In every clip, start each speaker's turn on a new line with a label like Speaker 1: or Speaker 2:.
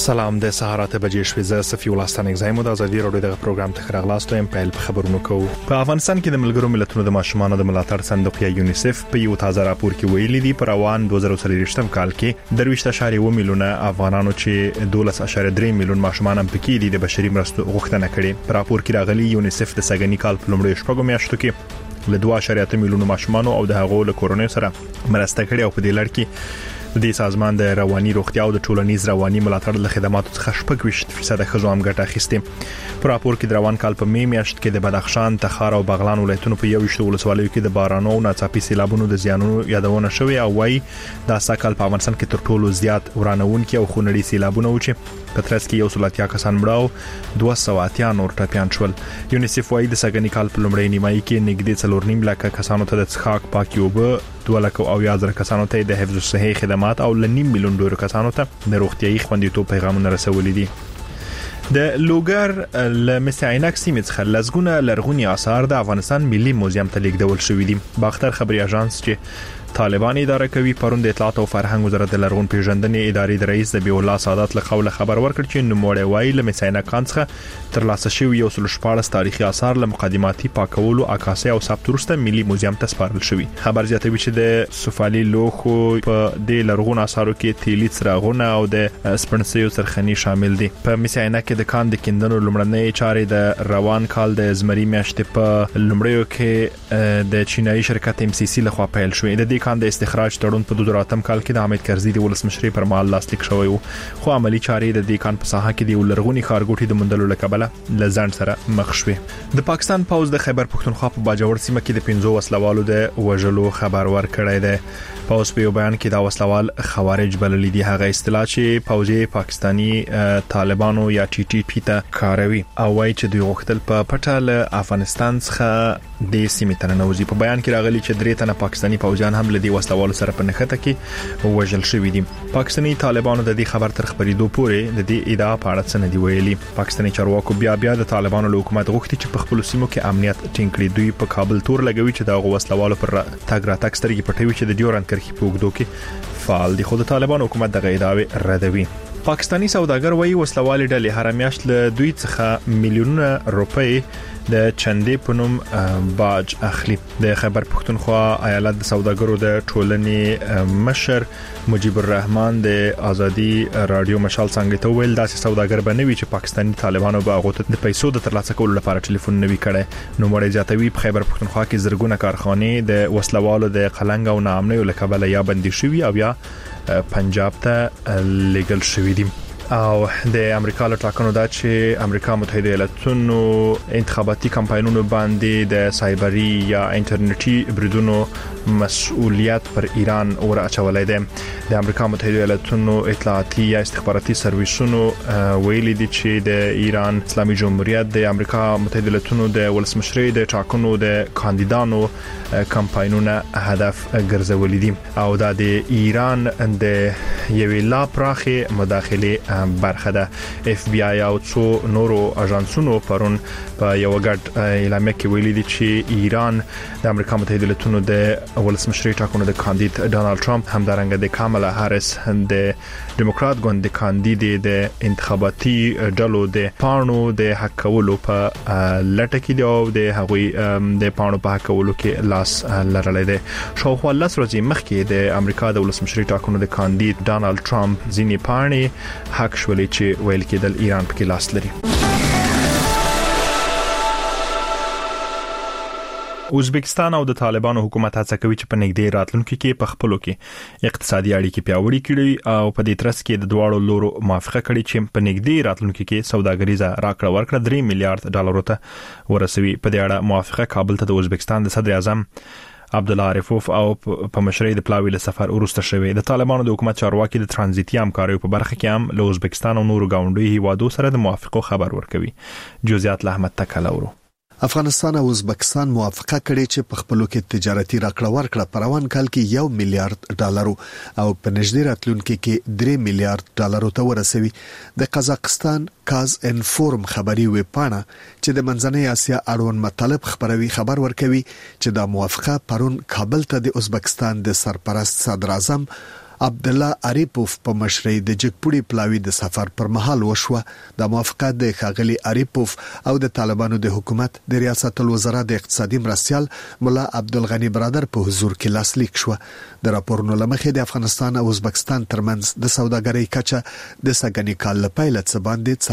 Speaker 1: سلام د سهارته بجې شوې ز صفي ولستان زایمو د ازادي راډیو د پروګرام ته خراغلاستو ام په خبرونو کو په افغانستان کې د ملګرو ملتونو د ماشومانو د ملاتړ صندوق یا یونیسف په یو تازه راپور کې ویلي دي پر روان 2023م کال کې 23.1 میلیونه افغانانو چې 12.3 میلیون ماشومان هم پکې دي د بشري مرستو غوښتنه کړې په راپور کې راغلي یونیسف د سګنی کال په لومړي شپږو میاشتو کې له 2.8 میلیونه ماشومان او د هغو له کورونې سره مرسته کړې او په دې لړ کې د سازمان د رواني روغتیا او د ټولنیز رواني ملاتړ له خدماتو څخه 8% خزو هم ګټه اخیستې په راپور کې د روان کال په می میاشت کې د بدخشان، تخار او بغلان ولایتونو په 21 ولسوالیو کې د بارانو او ناڅاپي سیلابونو د زیانونو یادونه شوې او وايي دا سکهال په افغانستان کې تر ټولو زیات ورانونکي او خونړي سیلابونه و چې په ترڅ کې 180 کسان مړه 280 نور ټپيان شول. یونیسف وايي د سګنی کال په لومړۍ نیمایي کې نږدې 4.5 لک کسانو ته د څښاک پاکي اوبه 2,000 کسانو ته د حفظ الصحه خدمات او لنیم میلیون ډیر کسانو ته د روغتيایي خوندیتوب پیغامونه رسولي دي. د لوګر لمسعینک سیمه څخه لزګونه لرغونی آثار د افغانستان ملي موزیم ته لیږدول شوې دي. باختر خبري اژانس چې طالبان اداره کوي پرون د اطلاعات او فرهنګ وزارت د لرغون پیژندنې ادارې د رئیس ذبیح الله سادات له قوله خبر ورکړ چې نوموړی وايي لمسعینک څخه تر لاسه شوی یو 14 تاریخي آثار له مقدماتي پاکولو عکاسي او ثبت وروسته ملي موزیم ته سپارل شوی. خبر زیاتوي چې د سفالي لوخو په د لرغون آثارو کې تیلی څراغونه او د سپنسیو سرخني شامل دي. په مسعینک کې د کان د کیندنو لومړنۍ چارې د روان کال د زمري میاشتې په لومړیو کې د چینایي شرکت MCC لخوا پیل شوې. د دې کان د استخراج تړون په 2008 کال کې د حامد کرزي د ولسمشرۍ پر مهال لاسلیک شوی و خو عملی چارې د دې کان په ساحه کې د لرغونی ښارګوټي د مندلو لکبله لزان سره مخ شوې. د پاکستان پوز د خیبر پښتونخوا په باجوړ سیمه کې د 15 وسلوالو د وژلو خبر ورکړی دی. پوز په بیان کې دا وسلوال خوارج بلل دي هغه اصطلاح چې پوزي پاکستانی طالبانو یا TTP ته کاروي او وايي چې دوی غوښتل په پټه افغانستان څخه د سیمې ته ننوځي. په بیان کې راغلي چې درې تنه پاکستانی پوجان هم لدی وسلوالو سره په نخته کې وژل شوی دي. پاکستانی طالبانو د دې خبر تر خبرېدو پورې د دې ادعا په اړه څه نه دی ویلي. پاکستانی چارواکو بیا د طالبانو له حکومت غوښتي چې په خپل سیمو کې امنیت ټینګ کړي. دوی په کابل تور لګوي چې دا وسلوالو پر تاګ راتګ سترګې پټوي چې د ډیورند کرښې په وګړو کې فعال دي. خو د طالبانو حکومت دغه ادعاوې ردوي. پاکستانی سوداګر وايي وسلوالې ډلې هر میاشت له دوی څخه میلیونونه روپۍ د چندې پنوم باج اخلي. د خیبر پښتونخوا ایالت د سوداګرو د ټولنې مشر مجيب الرحمن د ازادي رادیو مشال څنګه ته ویل داسې سوداګر بنوي چې پاکستانی طالبانو به هغه ته د پیسو د ترلاسه کولو لپاره ټلیفون نوي کړي. نو مړی زیاتوي په خیبر پښتونخوا کې زرګونه کارخانې د وسلوالو د قلنګ او ناامنۍ لکبله یا بندي شوي او یا پنجاب ته لیګل شوی دي. او د امریکا له ټاکنو دا چې امریکا متحده ایالاتونو انتخاباتي کمپاینونو باندې د سایبری یا انټرنیټي بریدونو مسؤلیت پر ایران اور اچولای دی. د امریکا متحده ایالاتونو اطلاعاتي یا استخباراتي سرویسونو ویلي دي چې د ایران اسلامي جمهوریت د امریکا متحده ایالاتونو د ولسمشرۍ د ټاکنو د کاندیدانو کمپاینونه هدف ګرځولي دي او دا د ایران د یوې لا پراخه مداخله برخه ده. FBI او څو نورو اژانسونو پرون په یو غټ اعلامیه کې ویلي دي چې ایران د امریکا متحده ایالاتونو د ولسمشرۍ ټاکنو د کاندید ډانلډ ټرمپ همدارنګه د کاملا هاریس د ډیموکرات ګوند د کاندید د انتخاباتي ډلو د پانو د حق کولو په لټه کې دی او د هغوی د پانو په حق کولو کې لاس لرلې ده. شاوخوا 10 ورځې مخکې د امریکا د ولسمشرۍ ټاکنو د کاندید ډانلډ ټرمپ ځینې پاڼې حق شولې چې ویل کېدل ایران پکې لاس لري. ازبکستان او د طالبانو حکومت هڅه کوي چې په نږدې راتلونکي کې په خپلو کې اقتصادي اړیکې پیاوړې کړي او په دې ترڅ کې د دواړو لورو موافقه کړي چې په نږدې راتلونکي کې سوداګریزه راکړه ورکړه 3 میلیارډ ډالر ته ورسوي. په دې اړه موافقه کابل ته د ازبکستان د صدر اعظم عبدالله عارفوف او په مشرۍ د پلاوی له سفر ورسته شوی. د طالبانو د حکومت چارواکي د ترانزیتي همکاریو په برخه کې هم له ازبکستان او نورو گاونډي هیوادو سره د موافقه خبر ورکوي. جزئیات له احمد تکلورو.
Speaker 2: افغانستان او ازبکستان موافقه کړې چې په خپلو کې تجارتي راکړه ورکړه په روان کال کې 1 میلیارډ ډالر او په نږدې راتلونکي کې 3 میلیارډ ډالر ته ورسوي. د قزاقستان کاز انفورم خبري ویبپاڼه چې د منځنۍ اسیا اړوند مطالب خبروي خبر ورکوي چې دا موافقه پرون کابل ته د ازبکستان د سرپرست صدر اعظم عبد الله اریپوف په مشرۍ د جګپوړي پلاوی د سفر پر مهال وشوه. د موافقه د ښاغلي اریپوف او د طالبانو د حکومت د ریاست الوزرا د اقتصادي مرستيال مولا عبدالغنی برادر په حضور کې لاسلیک شو. د راپورونو لمخې د افغانستان او ازبکستان ترمنځ د سوداګرۍ کچه د سګنی کال لپاره څه باندې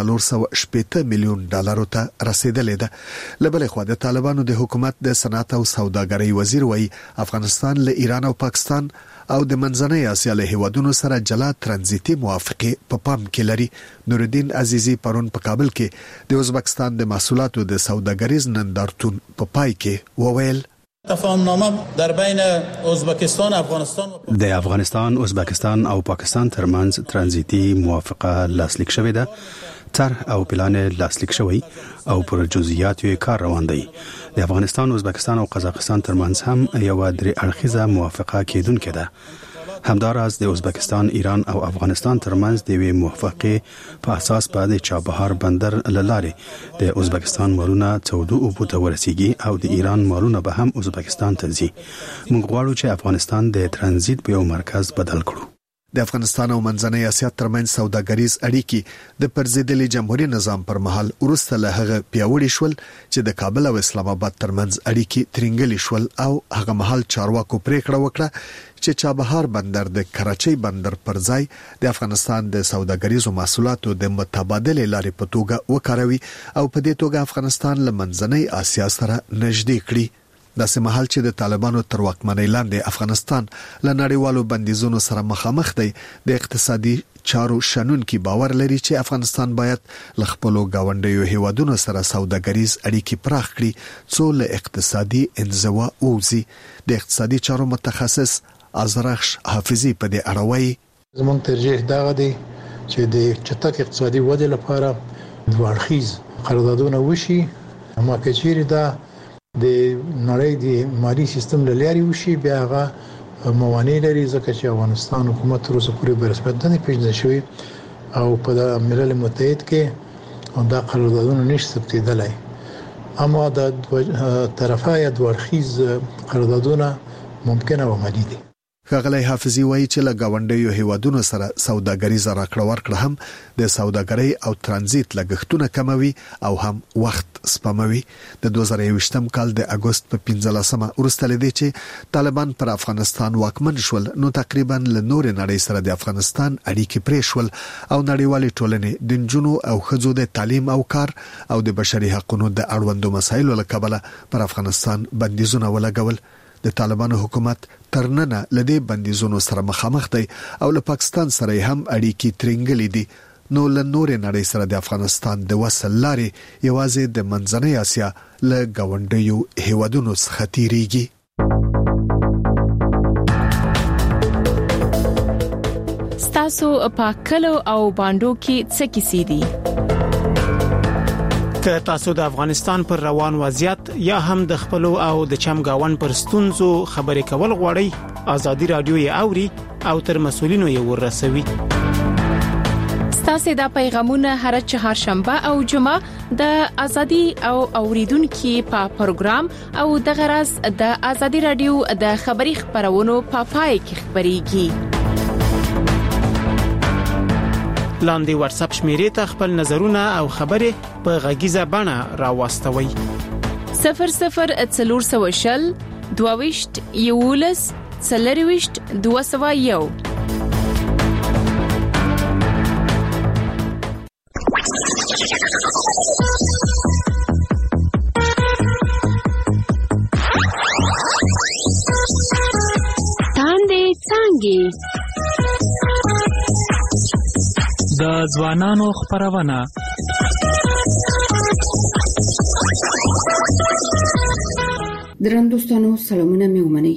Speaker 2: 480 میلیون ډالر ته رسیدلې ده. لبلې خو د طالبانو د حکومت د صنعت او سوداګرۍ وزیر وایي افغانستان له ایران او پاکستان او د منځنۍ اسیا له هیوادونو سره جلا ترانزیتي موافقه په پام کې لري. نورالدین عزیزی پرون په کابل کې د ازبکستان د محصولاتو د سوداګریز نندارتون په پای کې وویل
Speaker 3: تفاهمنامه در بین ازبکستان افغانستان
Speaker 4: د افغانستان، ازبکستان او پاکستان ترمنځ ترانزیتي موافقه لاسلیک شوې ده. طرح او پلان لاسلیک شوی او پر جزئیات یې کار روان دی. د افغانستان، ازبکستان او قزاقستان ترمنځ هم یو درې اړخیزه موافقه کېدونکې ده. همداراز د ازبکستان، ایران او افغانستان ترمنځ د وی موافقه په اساس باندې چابهار بندر لاره د ازبکستان مالونه سعودي او بوته ورسیږي او د ایران مالونه به هم ازبکستان ته ځي. موږ غواړو چې افغانستان د ترانزیت په یو مرکز بدل کړو.
Speaker 2: د افغانستان او منځنۍ اسیا ترمنځ سوداګریز اړیکې د پرزیدلي جمهوریت نظام پر مهال ورسته له هغه پیاوړي شول چې د کابل او اسلام آباد ترمنځ اړیکې ترنګلي شول او هغه مهال چارواکو پریکړه وکړه چې چابهار بندر د کراچۍ بندر پر ځای د افغانستان د سوداګریزو محصولاتو د متبادل لارې په توګه وکاروي او په دې توګه افغانستان له منځنۍ اسیا سره نږدې کړي. داسې مهال چې د طالبانو تر واکمنۍ لاندې افغانستان له نړیوالو بندیزونو سره مخامخ دی، د اقتصادي چارو شنونکي باور لري چې افغانستان باید له خپلو گاونډیو هیوادونو سره سوداګریز اړیکې پراخ کړي څو له اقتصادي انزوا ووځي. د اقتصادي چارو متخصص ازرخش حافظي په دې اړه وایي
Speaker 5: زموږ ترجیح دا دی چې د چټک اقتصادي ودې لپاره دوه اړخیز قراردادونه وشي. اما کچېری دا د نړۍ د مالی سیستم له لارې وشي بیا هغه موانع لري ځکه چې افغانستان حکومت تر اوسه پورې په رسمیت نه پیژندل شوی او په ملل متحد کې دا قراردادونه نشي ثبتېدلای. اما د طرفه یا دوه اړخیز قراردادونه ممکنه او عملي دي.
Speaker 2: ښاغلی حافظي وایي چې له گاونډیو هیوادونو سره سوداګریزه راکړه ورکړه هم د سوداګرۍ او ترانزیت لګښتونه کموي او هم وخت سپموي. د 2021م کال د اگست په 15مه وروسته لدی چې طالبان پر افغانستان واکمن شول نو تقریبا له نور نړۍ سره د افغانستان اړیکې پرې شول او نړیوالې ټولنې د نجونو او ښځو د تعلیم او کار او د بشري حقوقو د اړوندو مسایلو لکبله پر افغانستان بندیزونه ولګول. د طالبانو حکومت ترننه لدی بندیزونو سره مخامخ دی او له پاکستان سره هم اړیکې ترنګلې دي. نو له نور نړۍ سره د افغانستان د وصل لارې یوازې د منځنۍ اسیا له گاونډیو هیوادونو څخه تیریږي.
Speaker 6: ستاسو په کلو او باندو کې څه کیسې دي؟
Speaker 7: که تاسو د افغانستان پر روان وضعیت یا هم د خپل او د چمګاون پر ستونزو خبرې کول غواړئ، ازادي رادیو یې اوري او تر مسولینو یې ورسوي.
Speaker 6: ستاسو د پیغامونه هر چهارشنبه او جمعه د ازادي او اوریدونکو په پروګرام او د غرض د ازادي رادیو د خبري خبرونو په پای کې خبريږي.
Speaker 7: لاندې واتس اپ شمیرې ته خپل نظرونه او خبرې په غږیزه بڼه راوستوي.
Speaker 6: 0040 22 یولس 40 201. تاندې څنګه
Speaker 8: د ځوانانو خبرونه
Speaker 9: درنوستانو سلامونه مې ومنئ.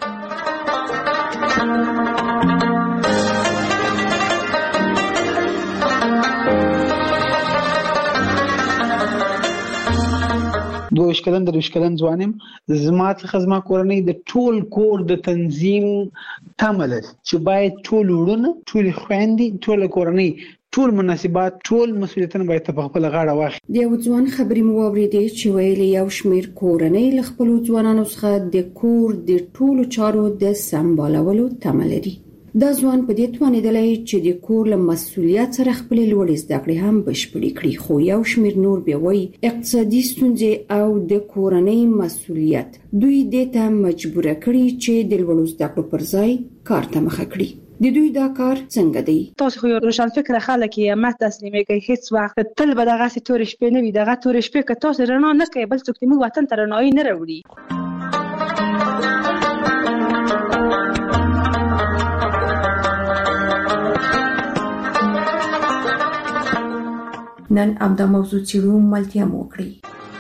Speaker 10: دوه کلن د کلن ځوانم زمات خدمه کورنۍ د ټول کور د تنظیم تمل چې باید ټول ورونه ټول خويندې ټول کورنۍ ټول مناسبات ټول مسؤلیتونه باید په خپل غاړه واخلي. د یو ځوان خبرې مو واورېدې چې ویلي یو شمیر کورنۍ له خپل ځوانانو څخه د کور د ټولو چارو د سمبالولو تمل لري.
Speaker 9: دا ځوان په دې توانیدلای چې د کور له مسؤلیت سره خپل لوړ زده کړې هم بشپړې کړي، خو یو شمېر نور بیا وایي اقتصادي ستونزې او د کورنۍ مسؤلیت دوی دې ته مجبور کړي چې د لوړ زده کړو پر ځای کار ته مخه کړي. د دوی دا کار څنګه دی؟
Speaker 11: تاسو خو روشن فکر خلک یې ما تسلیمي کوي، هیڅ وخت تل به دغه تور شپې نه وي، دغه تور شپې که تاسو رڼا نه کوي بل څوک دې موږ وطن ته رڼایي نه راوړي.
Speaker 9: نن امدا موضوع چیرو ملتیا موکړي.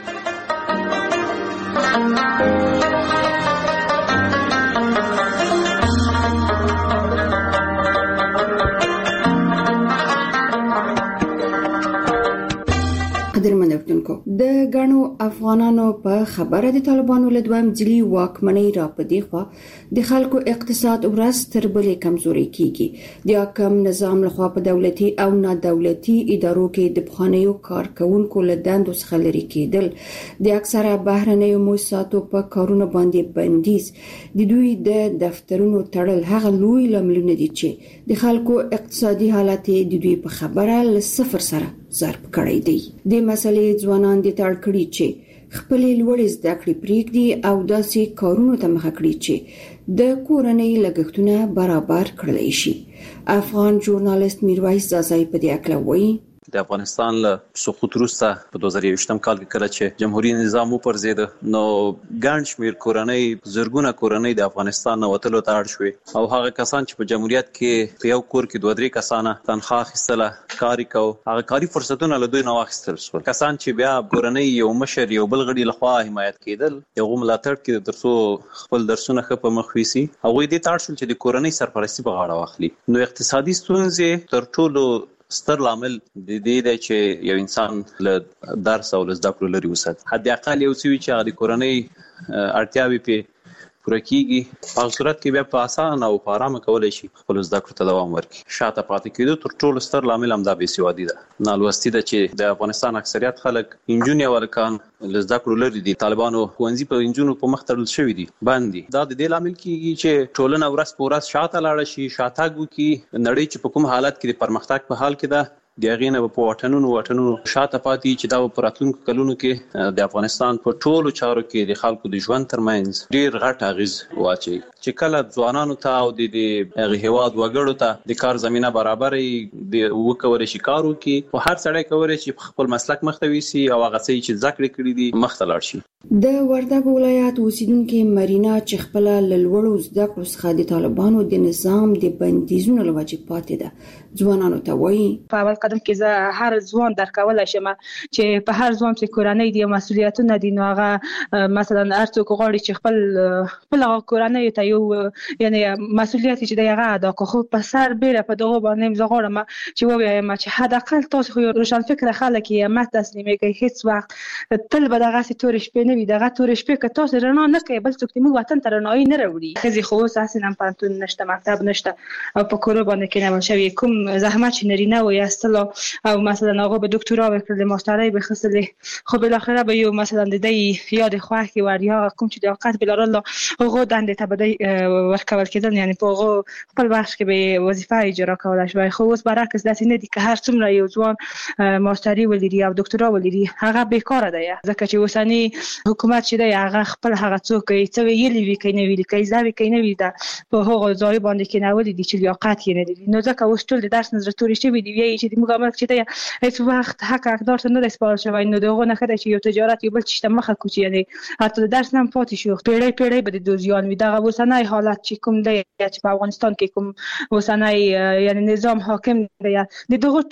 Speaker 9: قدرمن اردوونکو، د غنو افغانانو په خبره د طالبانو له دوام ځلي واکمنۍ را پدې خو د خلکو اقتصاد ورځ تر بلې کمزوري کیږي. د حکم نظام لخوا په دولتي او نه دولتي ادارو کې د بخانیو کارکونکو له دندو څخه لري کېدل، د اکثره بهرنیو مؤسساتو په کارونو باندې بندیز، د دوی د دفترونو تړل هغه لوی لاملونه دي چې د خلکو اقتصادي حالت د دوی په خبره له صفر سره ضرب کړی دی. د مسلې ځوانان د تړ کړي چې خپل لوړ زده کړې پریږدي او داسې کارونو ته مخه کړي چې د کورنۍ لګښتونه برابر کړلی شي. افغان ژورنالیست میرویس زازای په دې اړه وایي
Speaker 12: د افغانستان له سقوط وروسته په 2021 کال کې کله چې جمهوریت نظام وپرځید نو ګڼ شمېر کورنۍ زرګونه کورنۍ د افغانستان نه وتلو ته اړ شوې او هغه کسان چې په جمهوریت کې په یو کور کې 2-3 کسانه تنخواه اخیستله کار کوي، هغه کاري فرصتونه له دوی نه واخیستل شول. کسان چې بیا کورنۍ یو مشر یو بل غړي لخوا حمایت کېدل، یو ملاتړ کې ترڅو خپل درسونه ښه په مخ ویسي، هغه دې ته اړ شول چې د کورنۍ سرپرستی په غاړه واخلي. نو اقتصادي ستونزې تر ټولو ستر لامل د دې دی چې یو انسان له درس او له زده کړو لري وساتي. حد اقل یو څه وي چې هغه د کورنۍ اړتیاوې پې پوره کیږي، په هغه صورت کې بیا په اسانه او په ارامه کولی شي خپل زده کړو ته دوام ورکړي. شاته پاتې کېدو تر ټولو ستر لامل همدا بېسوادي ده، نالوستي ده چې د افغانستان اکثریت خلک نجونې او هلکان له زده کړو لرې دي. طالبانو ښوونځي په نجونو په مخ تړل شوي دي، بند دي. دا د دې لامل کېږي چې ټولنه ورځ په ورځ شاته لاړه شي، شاتګ وکړي. نړۍ چې په کوم حالت کې د پرمختګ په حال کې ده، د هغې نه په واټنونو شاته پاتې چې دا په راتلونکو کلونو کې د افغانستان په ټولو چارو کې د خلکو د ژوند ترمنځ ډېر غټ اغېز واچوي. چې کله ځوانانو ته او د هغې هېواد وګړو ته د کار زمینه برابرې وکولی شي کار وکړي، خو هر سړی کولی شي خپل مسلک مخ ته ویسي او هغه څه چې زده کړې کړي دي مخ ته لاړ شي.
Speaker 9: د وردګ ولایت اوسیدونکي مرینا چې خپل له لوړو زده کړو څخه د طالبانو د نظام د بندیزونو له وجې پاتې ده، ځوانانو ته وایي
Speaker 11: په اول قدم کې زه هر ځوان درکولی شم چې په هر ځوان چې کورنۍ دي مسؤلیتونه دي، نو هغه مثلا هر څوک غواړي چې خپل کورنۍ ته یو یعنی مسؤلیت چې دی هغه ادا کړي. خو په سر بیره په دغه باندې زه غواړم چې ووایم چې حداقل تاسو خو روشن فکر خلک یې ما تسلیمي کوي، هیڅ وخت تل به دغه تور شپې نه وي، دغه تور شپې که تاسو رڼا نه کوي بل څوک دې موږ وطن ته رڼایي نه راوړي. ښځې خو اوس اصلا پوهنتون نشته، مکتب نشته او په کورو باندې کېنول شوي. کوم زحمت چې نارینه وایستلو او مثلا هغه به دکترا وکړل، ماسترۍ به خصلې، خو بالاخره به یو مثلا د دې یاد خوښ کې ور یا کوم چې د اوقات بلارل هغه دندې ته به ورکول کېدل، یعنی په هغه خپل وخت کې به وظیفه اجرا کولای شي. خو اوس برعکس داسې نه دي که هر څومره یو ځوان ماستري ولري او دکترا ولري هغه بیکاره دی، ځکه چې اوسنی حکومت چې دی هغه خپل هغه څوک څه ویلي وي کوي نه ویلي کوي زاوی کوي نه وي دا په هغه ځای باندې کې نه ولې دي چې لیاقت یې نه لري. نو ځکه اوس ټول د درس نظر توري شوي دي، وایي چې موږ عمل چې دی هیڅ وخت حق حقدار ته نه دی سپارل شوی. نو دغه نه ښه دی چې یو تجارت یو بل چیز ته مخه کوي، یعنی حتی د درس نه پاتې شو پیړۍ به د دوزیان وي. دغه اوسنی حالت چې کوم دی چې په افغانستان کې کوم اوسنی یعنی نظام حاکم دی، د دغه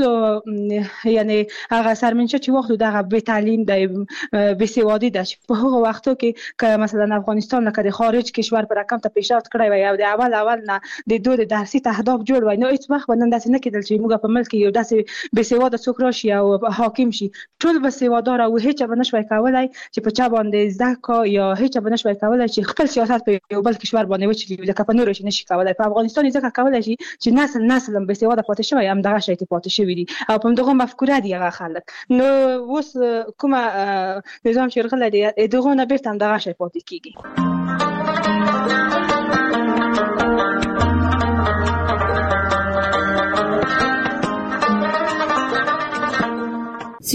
Speaker 11: ټول یعنی هغه سرمنشه چې وخت دغه بې تعلیم دی، بې سوادي ده چې په هغه وختو کې که مثلا افغانستان لکه د خارج کشور پر رقم ته پیشرفت کړی وای او د اول نه د دوه درسي اهداف جوړ وای، نو هیڅ وخت باندې داسې نه کېدل چې موږ په ملک کې یو داسې بې سواده څوک راشي او حاکم شي. ټول بې سوادار او هیڅ به نشوي کولای چې په چا باندې زده کا یا هیڅ به نشوي کولای چې خپل سیاست په یو بل کشور باندې وچلي، ځکه په نور شي نشي کولای. په افغانستان ځکه کولای شي چې نسل بې سواده پاتې شوی، هم دغه شی پاتې شوی دي او په دغه مفکوره دی هغه خلک. نو اوس کومه نظام چې رغله دی دغه نه بیرته هم دغه شی پاتې کیږي.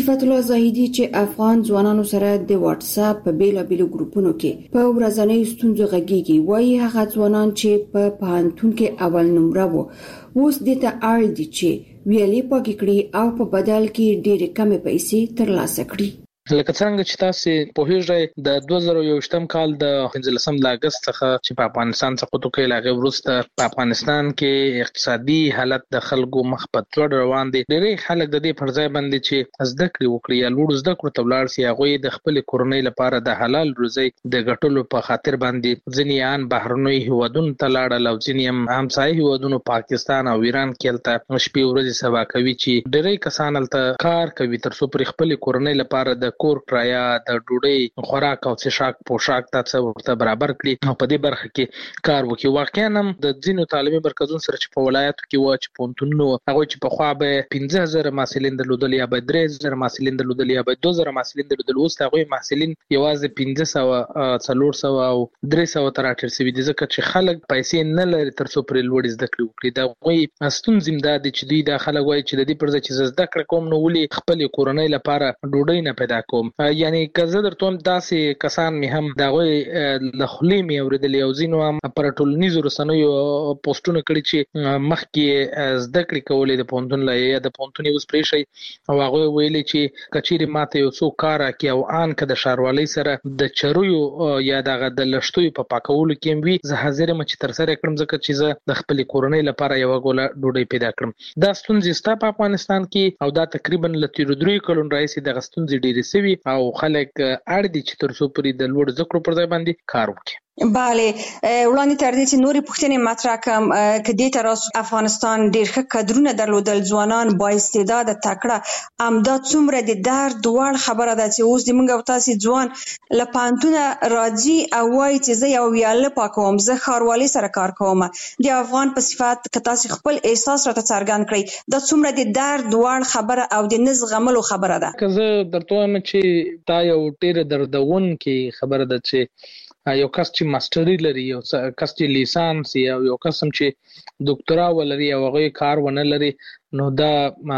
Speaker 9: صفت الله زاهدي چې افغان ځوانانو سره د واتس اپ په بیلابېلو ګروپونو کې په ورځنۍ ستونزو غږیږي، وایي هغه ځوانان چې په پوهنتون کې اول نمره وو اوس د ته اړ دي چې ویلې پاکي کړي او په بدل کې ډېرې کمې پیسې ترلاسه کړي.
Speaker 13: لکه څنګه چې تاسو په هیڅ د 2021 کال د 15 اگست څخه چې په افغانستان څخه توګه لاغه ورسته په افغانستان کې اقتصادي حالت د خلکو مخ په تور روان دي. ډېری خلک د دې پرځای باندې چې زده کړې وکړي یا لوړ زده کړو ته ولاړ شي، هغه د خپل کورنۍ لپاره د حلال روزي د ګټلو په خاطر باندې ځینې ان بهرنوي هیوادونو ته لاړل او ځینې همسایه هیوادونو پاکستان او ایران کې تل شپې ورځې سبا کوي چې ډېری کسان تل کار کوي تر څو پر خپل کورنۍ لپاره د کور کرایه، د ډوډۍ خوراک او څښاک پوشاک ته ورته برابر کړي او په دې برخه کې کار وکړي. واقعا هم د ځینو تعلیمي مرکزونو سره چې په ولایتو کې و چې پونتونو هغه چې په خوا به 15000 محصلین درلودل یا به 3000 محصلین درلودل یا به 2000 محصلین درلودل، اوس هغه محصلین یوازې 500 400 او 300 تر اټر سوي دي، ځکه چې خلک پیسې نه لري تر څو پر لوړ زده کړې وکړي. دا وایي ستونزې دا دي چې دوی د خلک وایي چې د دې پرځ چې زده کړې کوم نو ولي خپل کورنۍ لپاره ډوډۍ نه پیدا کوم. یعنی که زه درته داسې کسان می هم دا غوي له خلی می اوریدل او زینو هم پر ټولنیزو رسنیو پوسټونه کړي چې مخکې زده کړې کولې د پونتون لای یا د پونتون اوس پرې شي او هغه ویلي چې کچېری ماته یو څو کار کوي او ان که د شاروالۍ سره د چروي یا د لشتوي په پاکولو کې وي، زه حاضر م چې تر سره کړم ځکه چې زه د خپل کورنۍ لپاره یو غوله ډوډۍ پیدا کړم. دا ستونزې ستا په افغانستان کې او دا تقریبا لته 3 کلون راځي د ستونزې ډېرې سوي او خلک اړ دي چې تر څو پرې د لوړ ذکر پر ځای باندې کار وکړي.
Speaker 14: بله، وړاندې تر دې چې نورې پوښتنې مطرح کړم که دې تر اوسه افغانستان ډېر ښه کادرونه درلودل، ځوانان با استعداده تکړه، همدا څومره د درد وړ خبره ده چې اوس د موږ او تاسې ځوان له پوهنتونه راځي او وایي چې زه یو ویاله پاکوم، زه ښاروالۍ سره کار کوم. د افغان په صفت که تاسې خپل احساس راته څرګند کړئ، دا څومره د درد وړ خبره او د نه زغملو خبره ده.
Speaker 13: که زه درته وایم چې دا یو ډېره دردونکې خبره ده چې یو کس چې ماستري لري، یو کس چې لیسانس یا یو کس چې ډاکټرا ولري او هغه کار ونه لري، نو دا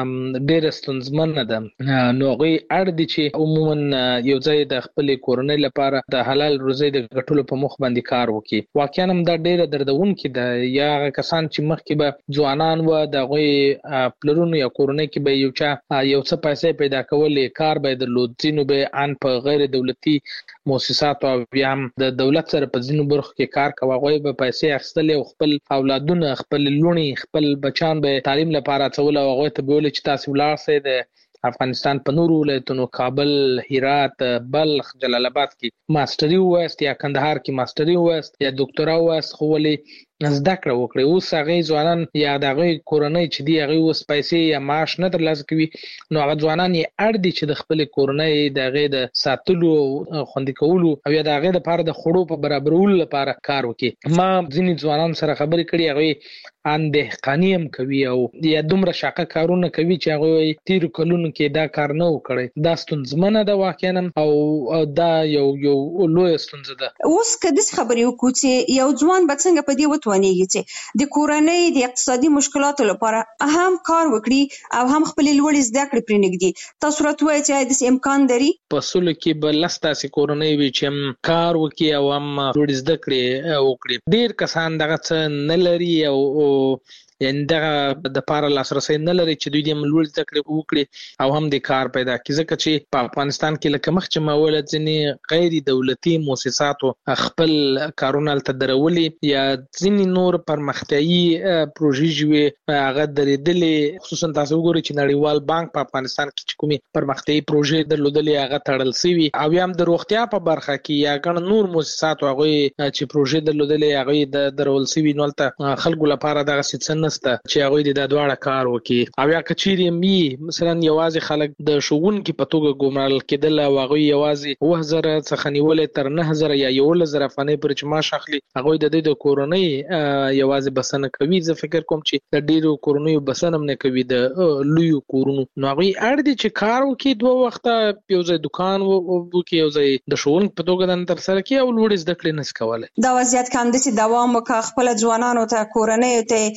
Speaker 13: ډېر ستونزمنه ده. نو هغه اړ دي چې عموما یو ځای د خپل کورنۍ لپاره د حلال روزي د ګټلو په مخ باندې کار وکړي. واقعا هم دا ډېر دردونکې ده. یا کسان چې مخکې به ځوانان و د هغه پلرونو یا کورنۍ کې به یو څه پیسې پیدا کولې، کار به درلود، ځینو به ان په غیر دولتي مؤسساتو او بیا هم د دولت سره په ځینو برخو کې کار کوي، هغه به پیسې اخیستلې او خپل اولادونه، خپل لونی، خپل بچان به تعلیم لپاره څول او هغه ته ویل چې تاسو ولاړ سئ د افغانستان په نورو ولایتونو کابل، هرات، بلخ، جلال آباد کې ماستري وایست یا کندهار کې ماستري وایست یا ډاکټرا وایست، خو ولې زده کړه وکړي. اوس هغه ځوانان یا دغه کورنۍ چې دی هغه اوس پیسې یا معاش نه ترلاسه کوي، نو هغه ځوانان یې اړ دي چې د خپل کورنۍ دغه د ساتلو خوندي کولو او یا دغه لپاره د خړو په برابرولو لپاره کار وکړي. ما ځینې ځوانان سره خبرې کړې، هغه ان دهقاني هم کوي او یا دومره شاقه کارونه کوي چې هغه تیر کلونو کې دا کار نه وکړي. دا ستونزمنه ده واقعا او دا یو لوی ستونزه ده.
Speaker 14: اوس کله خبرې وکړو چې یو ځوان به څنګه په دې ونیږي چې د کورنۍ د اقتصادي مشکلاتو لپاره هم کار وکړي او هم خپل لوړ زده کړې پرې نږدې. تاسو راته وایئ چې د امکان لري
Speaker 13: په سولو کې به لستاسې کورنۍ وي چې هم کار وکړي او هم لوړ زده کړې وکړي. ډېر کسان دغه څه نه لري او یعنی دغه د پاره لاسرسي نه لري چې دوی د لوړ زده کړې وکړي او هم د کار پیدا کړي، ځکه چې په افغانستان کې لکه مخ چې ماول ځینې غیر دولتي مؤسساتو خپل کارونه تل درولي یا ځینې نور پرمختیايي پروژې جوړې هغه درېدلې. خصوصا تاسو وګورئ چې نړیوال بانک په افغانستان کې چې کومي پرمختیايي پروژې درلودلې هغه تړل شوی او هم د روغتیا په برخه کې یا ګڼ نور مؤسساتو هغه چې پروژې درلودلې هغه د درول شوی نو ته خلکو لپاره دغه څه چې هغه د دواړه کار وکړي. او یا کچېری می مثلا یوازې خلک د شوونکي په توګه ګمرل کېدل او هغه یوازې 2000 څخه نیولې تر 9000 یا 11000 افغانۍ پر چې معاش اخلي، هغه د کورنۍ یوازې بسنه کوي. زه فکر کوم چې د ډیرو کورنیو بسنه نه کوي د لوی کورونو، نو هغه اړ دي چې کار وکړي، دوه وخته یو ځای دکان وکړي، یو ځای د شوونکي په توګه د تر سره کې او لوړ زده کړې نس کوله.
Speaker 14: دا وضعیت کاندسي دوام وکړ خپل ځوانانو ته، کورنۍ ته او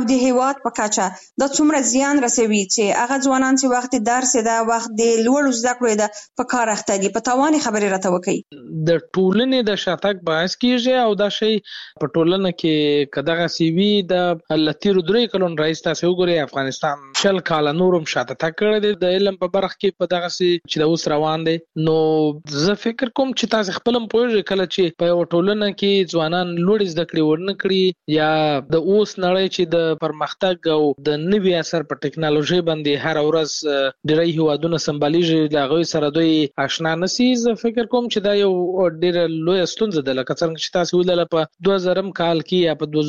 Speaker 14: د هیواد په کچه د څومره زیان رسوي چې هغه ځوانان چې وخت درس ده وخت د لوړ زده کړو ده په کار اخته دي په توان خبرې راته وکړي.
Speaker 13: د ټولنې د شاتګ باعث کیږي او دا شی په ټولنه کې کداغه سی وی د لتیرو درې کلون رئیس تاسو وګورئ افغانستان شل کال نورم شاته تکړه دي د علم په برخه کې په دغه سي چې د اوس روان دي. نو زه فکر کوم چې تاسو خپل پوهیږئ کله چې په ټولنه کې ځوانان لوړ زده کړې ورنکړي یا د اوس نړۍ چې د پرمختګ او د نوي اثر په ټکنالوژي باندې هر ورځ ډېری هیوادونه سمباليږي د غوي سره دوی آشنا نشي. زه فکر کوم چې دا یو ډېر لوی ستونزه ده لکه څنګه چې تاسو ولله په 2000 کال کې یا په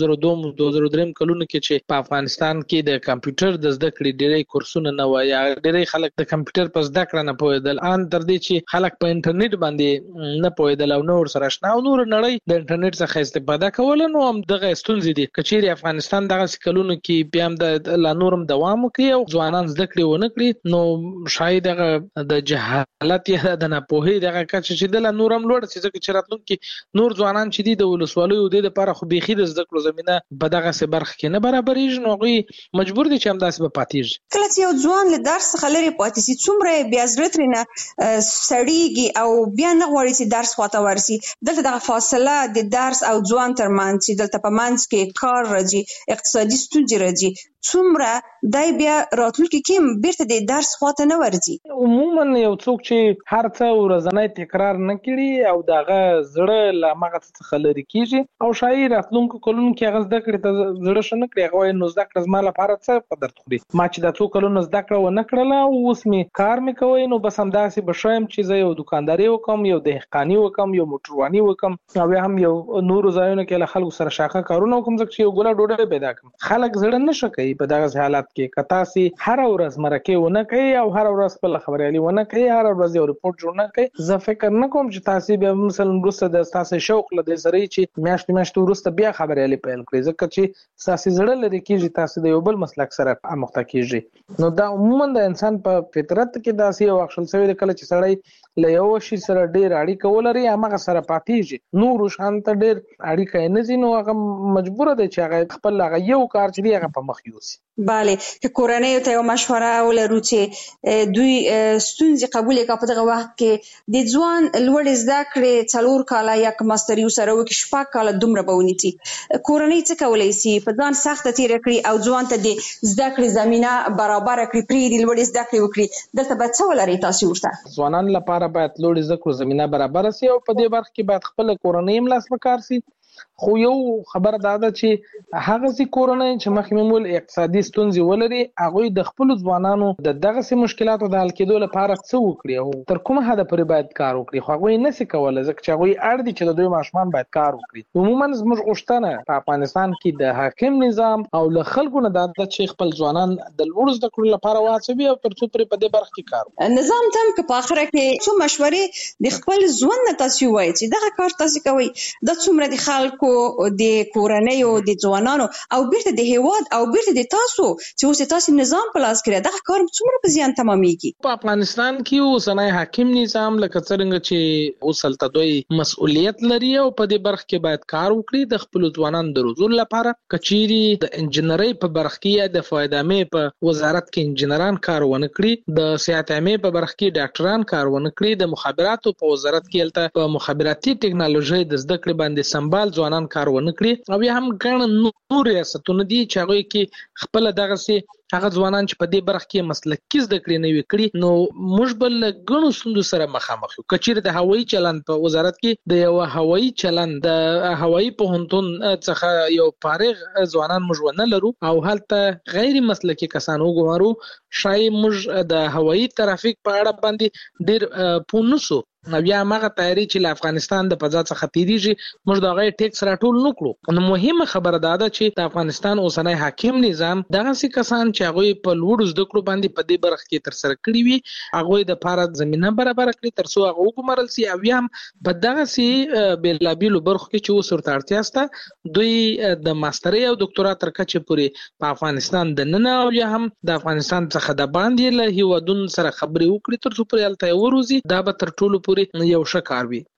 Speaker 13: 2002 کلونو کې چې په افغانستان کې د کمپیوټر د زده کړې ډېری کورسونه نه و یا ډېری خلک د کمپیوټر په زده کړه نه پوهېدل ان تر دې چې خلک په انټرنیټ باندې نه پوهېدل او نور سره آشنا او نور نړۍ د انټرنیټ څخه استفاده کول. نو هم دغه ستونزې دي کچېری افغانستان دغه کلونو کې بیا هم د لا نورم دوام کوي او ځوانان زده کړې ونه کړي نو شاید دغه د جهالت یا د ناپوهۍ دغه کچه چې د لا نورم لوړ چې ځکه چې راتلونکي نور ځوانان چې دي د ولسوالیو د لپاره خو بيخي د زده کړو زمينه په دغه څه برخه کې نه برابرېږي نو غوي مجبور دي چې هم داسې به پاتېږي.
Speaker 14: کله چې یو ځوان له درس څخه لري پاتې شي څومره بیا زړه ترنه سړیږي او بیا نه غواړي چې درس خواته ورسي. دلته دغه فاصله د درس او ځوان ترمنځ چې دلته په منځ کې کار راځي اقتصادي ستونزې راځي څومره دای بیا راتلونکي کې بیرته د درس خواته نه ورځي.
Speaker 13: عموما یو څوک چې هر څه ورځنی تکرار نه کړي او دغه زړه لا مغه څخه لري کیږي او شاید راتلونکو کلونو کې هغه زده کړې ته زړه شنه کړي هغه نو زده کړه زما لپاره څه په درد خوري ما چې د څو کلونو زده کړه و نه کړله او اوس می کار می کوي نو بس همداسې بشایم چې زه یو دکانداري وکم یو دهقاني وکم یو موټرواني وکم او هم یو نور ځایونه کې له خلکو سره شاخه کارونه وکم ځکه چې یو ګوله ډوډۍ پیدا کړم. خلک زړه نه شکي په دغه حالت کې کتاسي هر ورځ مرکه ونه کوي او هر ورځ په خبريالي ونه کوي هر ورځ یو ریپورت جوړ نه کوي. زه فکر نه کوم چې تاسو به مثلا روسه د تاسو شوق له دې سره چې میاشت ورسته بیا خبريالي پیل کړئ ځکه چې تاسو زړه لري کېږي تاسو د یو بل مسلک سره مخته کېږي. نو دا عموما د انسان په فطرت کې داسې یو اخشل سوی کله چې سړی له یو شي سره ډېر اړیکه ولري هغه سره پاتېږي نور شانت ډېر اړیکه نه زینو هغه مجبور دی چې هغه خپل هغه یو کار چې هغه په مخ یوسي.
Speaker 14: بله که کورنۍ ته یو مشوره ولرو چې دوی ستونزې قبول کړي په دغه وخت کې د ځوان لوړ زده کړې 4 کاله یا ماستری سره وکړي 6 کاله دومره بونیتي کورنۍ څه کولای شي په ځان سخت تیر کړي او ځوان ته د زده کړې زمينه برابر کړي پرې د لوړ زده کړې وکړي دلته به څه ولري تاسو ورته
Speaker 13: ځوانان لپاره باید لوړ زده کړو زمينه برابر شي او په دې برخه کې باید خپل کورنۍ ملاس وکړ شي. خو یو خبر دا ده چې هغه سي کورنۍ چې مخمول اقتصادي ستونزې ولري هغه د خپل ځوانانو د دغه سي مشکلاتو د حل کېدو لپاره څه وکړي او تر کومه حد پورې باید کار وکړي خو هغه نه سي کولای ځکه چې هغه اړ دي چې د دوی ماشومان باید کار وکړي. عموما زموږ غوښتنه په افغانستان کې د حاکم نظام او له خلکو نه د چې خپل ځوانان د لوړ زده کړو لپاره واچوي او تر څو پورې په دې برخه کې کار
Speaker 14: نظام تم که په اخره کې څو مشورې د خپل ځوان نه تاسو وایي چې دغه کار تاسو کوي د څومره د خلکو د کورنۍ او د ځوانانو او بیرته د هیواد او بیرته د تاسو چې اوس تاسو نظام په لاس کې دغه کار څومره په زیان تمامېږي.
Speaker 13: په افغانستان کې اوسنۍ حاکم نظام لکه څنګه چې اوسلته دوی مسؤلیت لري او په دې برخه کې باید کار وکړي د خپل ځوانانو د روزلو لپاره کچيري د انجنیري په برخه کې د فایدامې په وزارت کې انجنیران کار ونه کړي د صحت عامه په برخه کې ډاکټران کار ونه کړي د مخابراتو په وزارت کې الته په مخابراتي ټکنالوژي د زده کړې باندې سمبال ځوانان کار ونه کړي او بیا هم ګڼ نور ریاستونه دي چې هغه کې خپل دغه سي هغه ځوانان چې په دې برخه کې مسلکي زده کړې نه وکړي نو موږ بل ګڼو ستونزو سره مخامخ یو. کچېر د هوایي چلند په وزارت کې د یو هوایي چلند د هوایي پوهنتون څخه یو فارغ ځوانان موږ ونه لرو او هلته غیر مسلکي کسان وګورو شاید موږ د هوایي ترافیک په اړه باندې ډېر پونسو نو بیا هغه تیاری چې له افغانستان د فضا څخه تیریږي موږ دا غي ټیکس راټول نکړو. نو مهمه خبره ده چې د افغانستان اوسنۍ حاکم نظام دغه سي کسان چې هغه په لوړ زده کړو باندې په دې برخه کې تر سره کړی وي هغه د لپاره زمينه برابر کړی تر څو هغه وګمرل سي او بیا هم په دغه سي بلابلو برخه کې چې وسورته اړتیا سته دوی د ماستري او ډاکټورا تر کچې پورې په افغانستان د نن او یا هم د افغانستان څخه د باندې له هیوادونو سره خبرې وکړي تر څو پرې الته وروزي دا به تر ټولو یو ښه کار وي.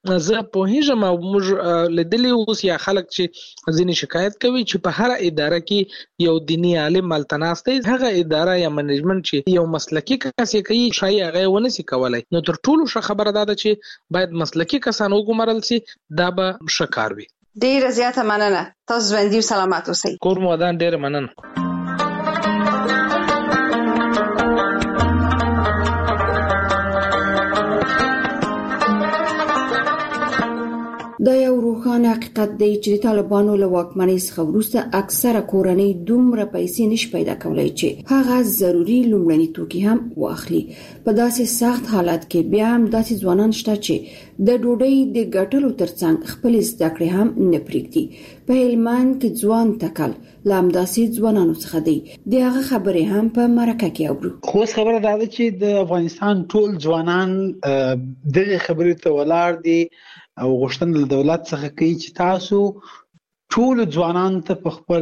Speaker 13: زه په هیڅ ما موږ لیدلی اوس یا خلک چې ځینې شکایت کوي چې په هر اداره کې یو دینی عالم ملتناسته هغه اداره یا منیجمنت چې یو مسلکی کس کوي شای هغه ونسی کولای نو تر ټولو ښه خبره ده چې باید مسلکی کسان وګمارل سي دا به شکار وي.
Speaker 14: ډیر زیاته مننه. تاسو ژوندۍ او سلامات اوسئ.
Speaker 13: کور مو ودان. ډیر مننه.
Speaker 9: دا یو روښانه حقیقت دی چې طالبانو له واکمنۍ څخه وروسته اکثره کورنۍ دومره پیسې نشي پیدا کولای چې هغه ضروري لومړني توکي هم واخلي. په داسې سخت حالت کې بیا هم داسې ځوانان شته چې د ډوډۍ د ګټلو ترڅنګ خپل زده کړې هم نه پرېږدي. په هلمند کې ځوان تکل لامداسې ځوانانو څخه دی. د هغه خبرې هم په مرکه کې اورو.
Speaker 10: خو خبره دا ده چې د افغانستان ټول ځوانان دغه خبرې ته ولاړ دي او غوښتنه له دولت څخه کوي چې تاسو ټول ځوانان ته په خپل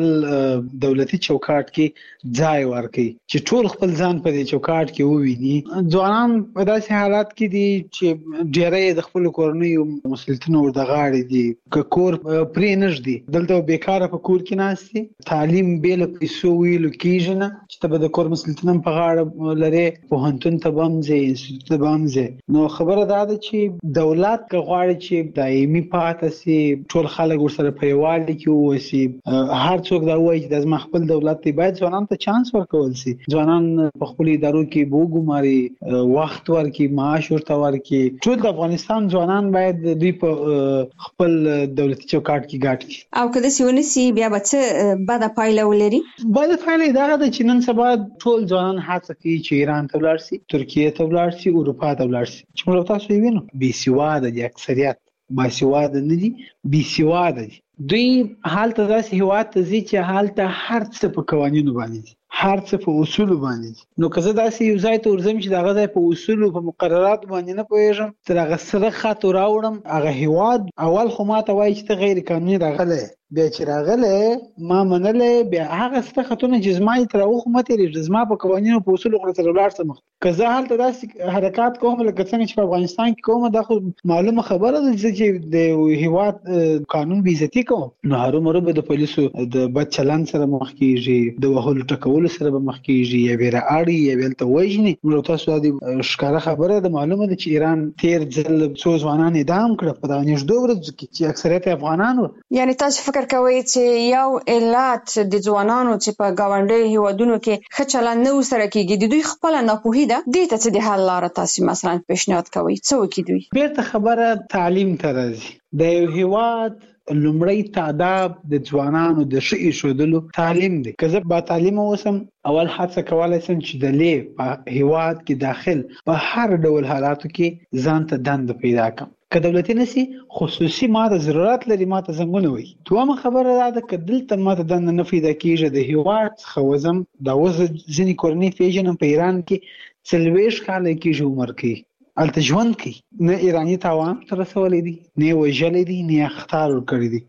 Speaker 10: دولتي چوکاټ کې ځای ورکړي چې ټول خپل ځان په دې چوکاټ کې وویني. ځوانان په داسې حالات کې دي چې ډېرې د خپل کورنیو مسؤلیتونو ورته غاړې دي که کور پرې نږدي دلته بیکاره په کور کې ناستي تعلیم بیل پیسو ویلو کېږي نه چې ته به د کور مسؤلیتونه په غاړه لري پوهنتون ته به هم ځې انسټیټوټ ته به هم ځې. نو خبره دا ده چې دولت که غواړي چې دایمي پاتې سي ټول خلک ورسره په یووالي کې وسی هر څوک دا وایي چې د خپل دولت دی باید ځوانان ته چانس ورکول سي. ځوانان په خپل ادارو کې وګماري وخت ورکي معاش ورته ورکي. ټول د افغانستان ځوانان باید دوی په خپل دولتي چوکاټ کې ګډ کړي
Speaker 14: او کله چې ونسي بیا به څه بده پایله ولري.
Speaker 10: بده پایله دا ده چې نن سبا ټول ځوانان هڅه کوي چې ایران ته ولاړ شي ترکیه ته ولاړ شي اروپا ته ولاړ شي چې موږ تاسو یې وینو بې سواده دي اکثریت باسواده نه دي بې سواده دي. دوی حالته داسې هیواد ته ځي چې حالته هر څه په قوانینو باندې دي هر څه په اصول باندې دي. نو که زه داسې یو ځای ته ورځم چې دغه ځای په اصول او په مقررات باندې نه پوهیږم تر هغه سره خط راوړم هغه هیواد اول خو ماته وایي چې ته غیر قانوني راغلی بیا چې راغلی ما منلې بیا هغه څه خطونه چې زما یې تر هغه مه تېرېږي زما په قوانینو په اصولو خو سره ولاړ سم. که زه هلته داسې حرکات کوم لکه څنګه چې په افغانستان کې کوم دا خو معلومه خبره ده چې د هیواد قانون بې عزتي کوم نو هرومرو به د پولیسو د بد چلند سره مخ کېږي د وهلو ټکولو سره به مخ کېږي یا به رااړي یا به هلته وژني. نو تاسو د ښکاره خبره ده معلومه ده چې ایران تېر ځل څو ځوانان اعدام کړه په دغه نږدې ورځو کې چې اکثریت افغانان وو.
Speaker 14: یعنې تاسو فکر کوئ چې یو علت د ځوانانو چې په ګاونډي هیوادونو کې ښه چلند نه ورسره کېږي د دوی خپله ناپوهي ده دې ته څه د حل لاره تاسو مثلا پیشنهاد کوئ څه وکړي دوی؟
Speaker 10: بیرته خبره تعلیم ته راځي. د یو هیواد لومړی تعداد د ځوانانو د ښه ایښودلو تعلیم دی. که زه با تعلیمه اوسم اول هڅه کولی شم چې د لې په هیواد کې داخل په هر ډول حالاتو کې ځان ته دنده پیدا کړم. که دولتي نشي خصوصي ماته ضرورت لري ماته زنګونه وي. دومره خبره دا ده که دلته ماته دنده نه پیدا کېږي د هیواد څخه وځم دا اوس ځینې کورنۍ پیژنم په ایران کې 40 کاله کېږي عمر کوي هلته ژوند کوي نه ایراني تاوان ته رسولی دی نه وژلی دی نه اخطار ورکړی دی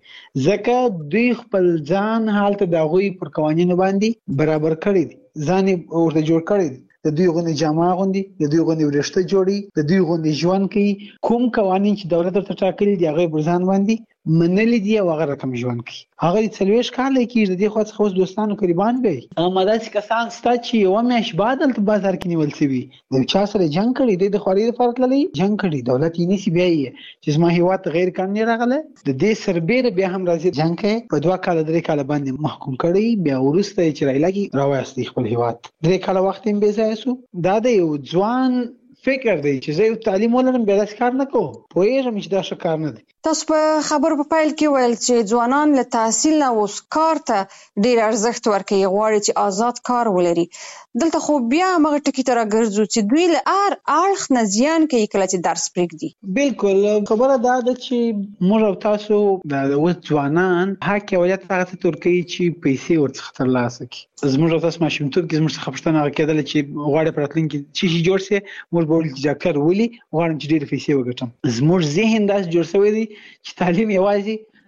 Speaker 10: ځکه دوی خپل ځان هلته د هغوی پر قوانینو باندې برابر کړی دی ځان یې ورته جوړ کړی دی. د دوی غوندې جامه اغوندي د دوی غوندې وریښته جوړي د دوی غوندې ژوند کوي. کوم قوانین چې دولت ورته ټاکلي دي هغه یې پر ځان باندې منلي دي او هغه رقم ژوند کوي. هغه 40 کاله کېږي د دې خوا څخه اوس دوستانو قریبان دی. اما داسې کسان شته چې یوه میاشت بعد هلته بازار کې نیول شوي د یو چا سره جنګ کړی دی د خوارۍ دپاره تللی جنګ کړي دولت یې نیسي بیا یې چې زما هېواد ته غیر قانوني راغلی د دې سربیره بیا هم راځي جنګ کوي په 2 کاله 3 کاله باندې محکوم کړی بیا وروسته یې چې رایلګي راوایستی خپل هېواد 3 کاله وخت یې بې ځایه سو. دا د یو ځوان فکر دی چې زه یو تعلیم ولرم بیا داسې کار نه کوم پوهېږم چې دا ښه کار نه دی.
Speaker 14: تاسو په خبرو په پیل کې ویل چې ځوانان له تحصیل نه اوس کار ته ډېر ارزښت ورکوي غواړي چې آزاد کار ولري. دلته خو بیا همغه ټکي ته راګرځو چې دوی له هر اړخ نه زیان کوي کله چې درس پرېږدي.
Speaker 10: بالکل خبره دا ده چې موږ او تاسو د اوس ځوانان حق اولت هغه څه ته ورکوي چې پیسې ورڅخه ترلاسه کړي. زموږ او تاسو ماشومتوب کې زموږ څخه پوښتنه هغه کېدله چې غواړې په راتلونکي کې څه شي جوړ شي موږ به ویل چې ډاکټر ولي غواړم چې ډېرې پیسې وګټم. زموږ ذهن داسې جوړ شوی دی چې تعلیم یوازې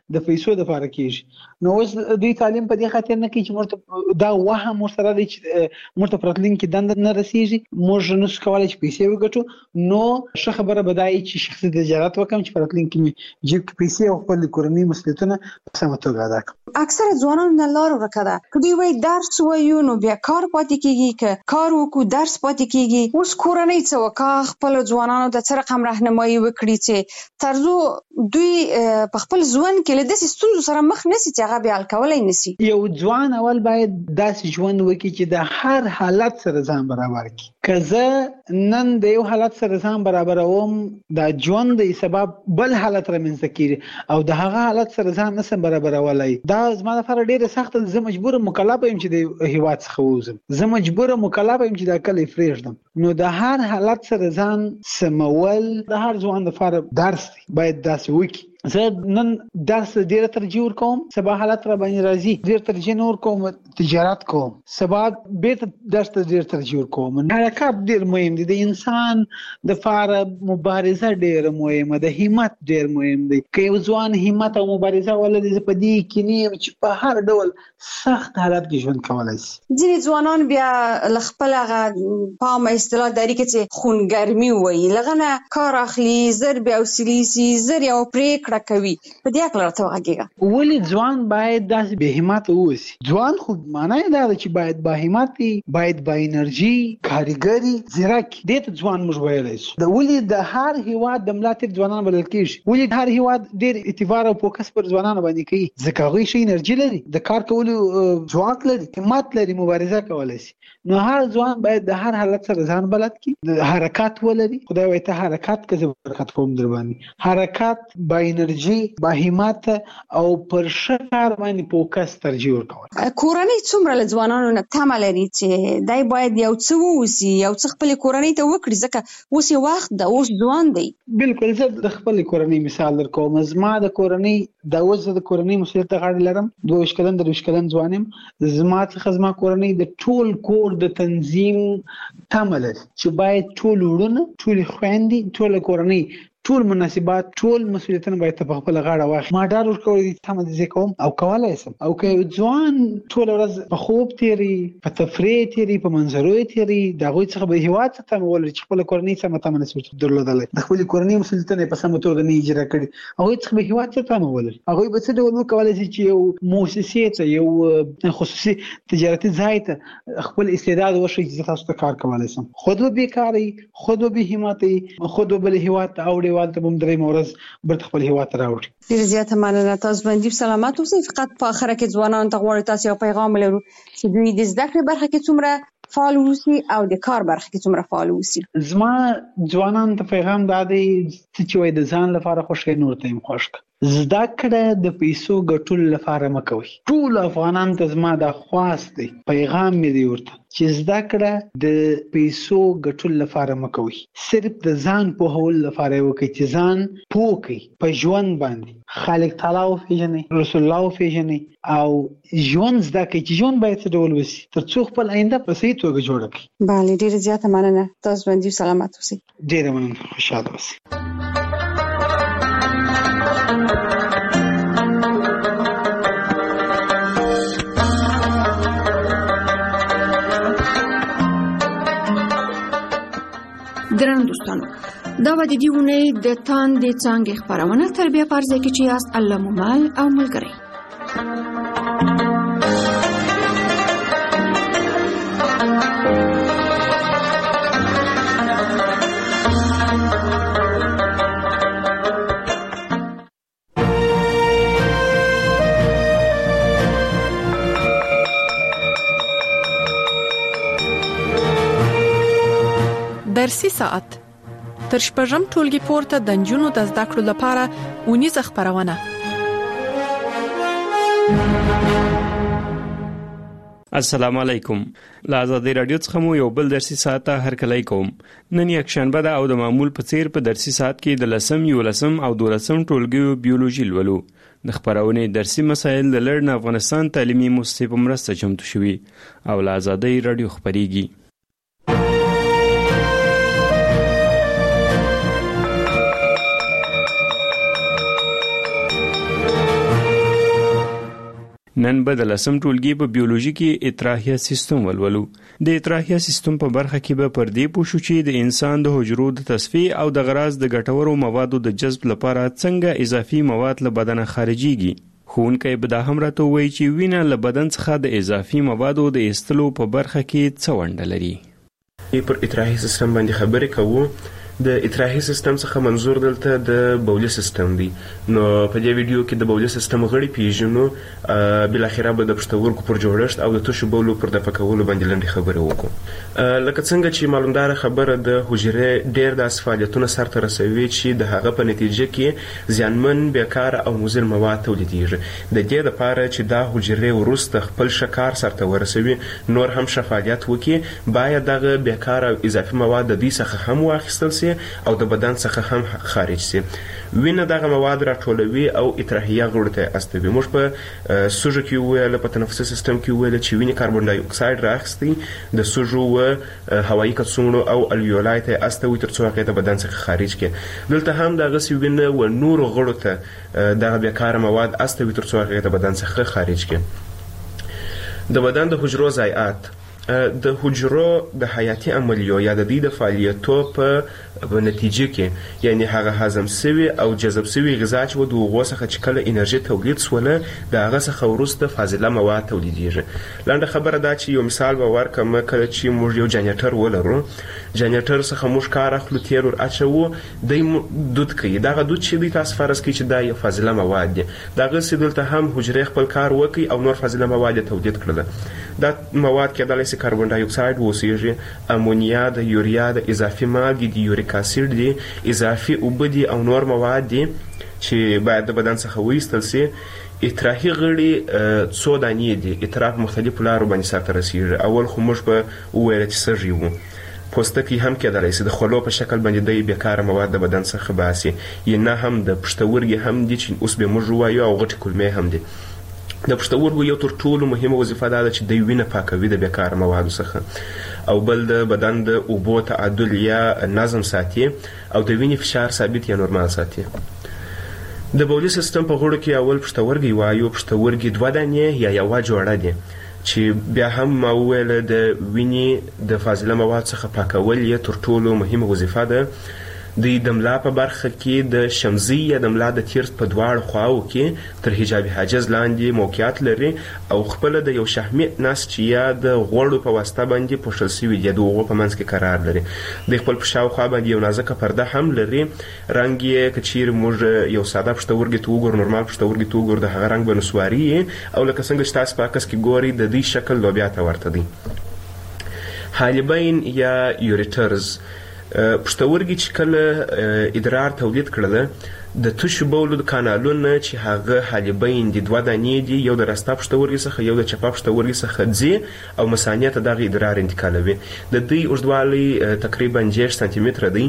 Speaker 10: د پیسو د لپاره کیږي. نو اوس دوی تعلیم په دې خاطر نه کوي چې موږ دا وهم سره دی چې موږ په راتلونکي دند نه رسیږي، موږ نشو کولای چې پیسې وګټو. نو ښه خبره بدایي چې شخصي تجارت وکم چې په راتلونکي کې جیب کې پیسې او خپل کورنۍ مسؤلیتونه په سمه توګه ادا کړم.
Speaker 14: اکثره ځوانان نه لار ورکه ده. کدی وای درس وایو نو بیا کار پاتې کیږي، که کار وکړو درس پاتې کیږي. اوس کورنۍ څه وکړه خپل ځوانانو د څه رقم راهنمایي وکړي چې ترڅو دوی په خپل ژوند کې له داسې ستونزو سره مخ نشي چې هغه بیا حل کولای نشي.
Speaker 10: یو ځوان اول باید داسې ژوند وکړي چې د هر حالت سره ځان برابر کړي. که زه نن د یو حالت سره ځان برابروم دا ژوند د سبب بل حالت رامنځته کیږي او د هغه حالت سره ځان نسم برابرولای. دا زما لپاره ډیره سخت، زه مجبور مکلف یم چې د هیواد څخه ووزم، زه مجبور مکلف یم چې دا کلی فریږدم. نو د هر حالت سره ځان سمول د هر ځوان لپاره درس دی، باید داسې وکړي. زه نن درس ډیره ترجیح ورکوم، سبا حالت را باندې راځي ډیر ترجیح نه ورکوم تجارت کوم، سبا بیرته درس ته ډیر ترجیح ورکوم. حرکت ډیر مهم دی، د انسان د لپاره مبارزه ډیره مهمه ده، همت ډیر مهم دی. که یو ځوان همت او مبارزه ولري زه په دې کې نیم چې په هر ډول سخت حالت کې ژوند کولای شي.
Speaker 14: ځینې ځوانان بیا ل خپل هغه پام اصطلاح داري کې چې خونګرمي وایي لغنه کار اخلي زر بیا وسلیسي زر یو پریکړه کوي. په دې اړه راته وغږیږه.
Speaker 10: ولی ځوان باید داسې به همت اوسي. ځوان خو معنی دا ده چې باید با همت، باید با انرژي، کاریګری، ځیرک. دې ته ځوان موږ ویلای شو. د ولی د هر هیواد د ملاتړ ځوانان بلل کیږي. ولی هر هیواد ډیر اعتبار او فوکس پر ځوانانو باندې کوي ځکه هغوی شي انرژي لري، د کار کولو ځواک لري، همت لري، مبارزه کولای شي. نو هر ځوان باید د هر حالت سره ځان بلد کړي، د حرکت ولري. خدای وایي ته حرکت کوي برکت کوم در باندې. حرکت با انرژي، با همت او پر شکر باندې فوکس ترجیح ورکول.
Speaker 14: کورنۍ څومره له ځوانانو نه تمه لري چې دای باید یو څه ووسی، یو څه خپل کورنۍ ته وکړي ځکه اوس وخت د اوس ځوان دی.
Speaker 10: بالکل زه د خپل کورنۍ مثال درکوم. زما د کورنۍ د اوس د کورنۍ مسؤلیت غاړه لرم، 22 کلن 23 کلن ځوانم. زما څخه زما کورنۍ د ټول کور د تنظیم تمه لري چې باید ټول وړونه، ټول خويندې، ټول کورنۍ، ټول مناسبات، ټول مسؤلیتونه باید په خپل غاړه واخلي. ما ډار ورکوي چې هم دې کوم او کولای شم. او که ځوان ټول ورځ په خوب تیری، په تفریح تیری، په منظرو تیری، دا غوي څخه به هیواد ته مول چې خپل کورنۍ سم ته مناسب درلودل، د خپل کورنۍ مسؤلیتونه په سم توګه نه اجرا کړي، هغه څخه به هیواد ته مول. هغه به څه ډول کولای شي چې یو مؤسسه ته، یو خصوصي تجارتي ځای ته خپل استعداد وشي چې تاسو ته کار کولای شم. خود به بیکاری، خود به همت، خود به هیواد ته اوړي والته بم درې مورز بر خپل هیواد راوړي.
Speaker 14: ډیر زیاته مننه. تاسو باندې سلامات اوسئ. فقط په اخر کې ځوانان ته غواړم تاسو یو پیغام لرو چې دوی د زده کړې برخه کې څومره فعال اوسي او د کار برخه کې څومره فعال اوسي.
Speaker 10: زما ځوانان ته پیغام دا دی چې وای د ځان لپاره خوشی نور ته خوش کړه. زده کړه د پیسو ګټلو لپاره مکوئ. ټول افغانان ته زما دا خواست دی، پیغام مې دی ورته چې زده کړه د پیسو ګټلو لپاره مکوئ. صرف د ځان په هول لپاره وکړئ چې ځان پوه کړئ په ژوند باندې، خالق تعالی او پیژنئ، رسول الله او پیژنئ او ژوند زده کړئ چې ژوند باید څه ډول وسی ترڅو خپل آینده په صحیح توګه جوړ کړئ.
Speaker 14: بله ډیر زیاته مننه. تاسو باندې سلامات اوسئ.
Speaker 10: ډیر مننه. خوشاله اوسئ.
Speaker 9: درنو دوستانو، دا و د دې ونې د تاندې څانګې خپرونه تربیه فرض کې چې یاست الله ممال او ملګری.
Speaker 6: درسي ساعت تر شپږم ټولګي پورته د نجونو د زده کړو لپاره اونیزه خپرونه.
Speaker 15: السلام علیکم. له آزادۍ رادیو څخه مو یو بل درسي ساعت هرکلی کوم. نن یک شنبه ده او د معمول په څیر په درسي ساعت کې د 10 11 او 12 ټولګیو بیولوژي لولو. د خپرونې درسي مسایل د لړن افغانستان تعلیمي مؤسسې په مرسته چمتو شوي او له آزادۍ رادیو خپرېږي. نن به د 10 ټولګي په بیولوژي کې اطراحیه سیستم ولولو. د اطراحیه سیستم په برخه کې به پر دې پوښو چې د انسان د حجرو د تصفیه او د غراض د ګټورو موادو د جذب لپاره څنګه اضافي مواد له بدن خارجيږي. ښوونکی به دا هم راته وایي چې وینه له بدن څخه د اضافي موادو د ایستلو په برخه کې څه ونډه لري.
Speaker 16: پر اطراحي سیستم باندې خبرې کوو. د اطراحي سیستم څخه منظور دلته د بولي سیستم دی. نو په دې ویډیو کې د بولي سیستم غړي پیژنو، بل اخره به د پښتورګو پر جوړښت او د تشو بولو پر دفع کولو باندې لنډه خبره وکړو. لکه څنګه چې معلومدار خبره د حجرې ډېر د فعالیتونو سرته رسوي چې د هغه په نتیجه کې زیانمن، بیکاره او مضر مواد تولیدېږي. د دې لپاره چې دا حجرې وروسته خپل شکار سرته ورسوي، نور هم فعالیت وکړي، باید دغه بیکاره او اضافي مواد د دې څخه هم واخیستل سي او د بدن څخه هم خارج سي. وینه دغه مواد راټولوي او اطراحیه غړو ته استوي. موږ په سوژه کې ویل، په تنفسي سیستم کې ویل چې وینه کاربن ډای اکساید راخستي د سوژو و هوایي کڅوړو او الویولای ته استوي ترڅو هغه د بدن څخه خارج کړي. دلته هم دغه وینه و نور غړو ته دغه بیکاره مواد استوي ترڅو هغه د بدن څخه خارج کړي. د بدن د حجرو ضایعات د حجرو د حیاتي عملیو یا د دې د فعالیتو په نتیجه کې، یعنی هغه هضم سوي او جذب سوي غذا چې د هغو څخه چې کله انرژي تولید سوله، د هغه څخه وروسته فاضله مواد تولیدېږي. لنډه خبره دا چې یو مثال به ورکړم. کله چې موږ یو جنریټر ولرو، جنریټر څخه موږ کار اخلو، تیر ور اچوو، دی دود کوي. دغه دود چې دی تاسو فرض کړئ چې دا یو فاضله مواد دی. دغسې دلته هم حجرې خپل کار وکړي او نور فاضله مواد تولید کړله. دا مواد کېدلی سي کاربن ډای اکساید اوسیږي، امونیا د یوریا د اضافي مالګې د یوریک اسید دي، اضافي اوبه دي او نور مواد دي چې باید د بدن څخه وایستل سي. اطراحي غړي څو دانې دي. اطراح مختلفو لارو باندې سرته رسیږي. اول خو موږ به وویل چې سږي وو. پوستکی هم کېدلی سي د خولو په شکل باندې د بیکاره مواد د بدن څخه باسي، یا نه هم د پښتورګي هم دي چې اوس به موږ وایو، او غټې کولمې هم دي. د پښتورګو یو تر ټولو مهمه وظیفه دا ده چې د وینه پاکوي د بیکاره موادو څخه، او بل د بدن د اوبو تعادل یا نظم ساتي او د وینې فشار ثابت یا نورمال ساتي. د بولي سیستم په غړو کې اول پښتورګي وایو. پښتورګي 2 دانې یا یوه جوړه دي چې بیا هم ما وویل د وینې د فاضله مواد څخه پاکول یې تر ټولو مهمه وظیفه ده. د ملا په برخه کې د شمزي یا د ملا د تیر په دواړو خواو کې تر حجابي حاجز لاندې موقعیت لري او خپل د یو شحمي نس چې یا د غوړو په واسطه باندې پوښل شوی دی، د هغو په منځ کې قرار لري. د خپل په شاوخوا باندې یو نازکه پرده هم لري. رنګ یې که چیرې موږ یو ساده پښتورګي ته وګورو، نورمال پښتورګي ته وګورو، د هغه رنګ به نسواري او لکه څنګه چې تاسو په عکس کې ګورئ د دې شکل لوبیا ته ورته دی. حالبین یا یوریټرز پښتورګي چې کله ادرار تولید کړل، د تشو بولو د کانالونه چې هغه حالبین دي 2 دانې دي، یو د راسته پښتورګي څخه، یو د چپه پښتورګي څخه ځي او مثانې ته دغه ادرار انتقالوي. د دوی اوږدوالی تقریبا 6 سانتي متره دی.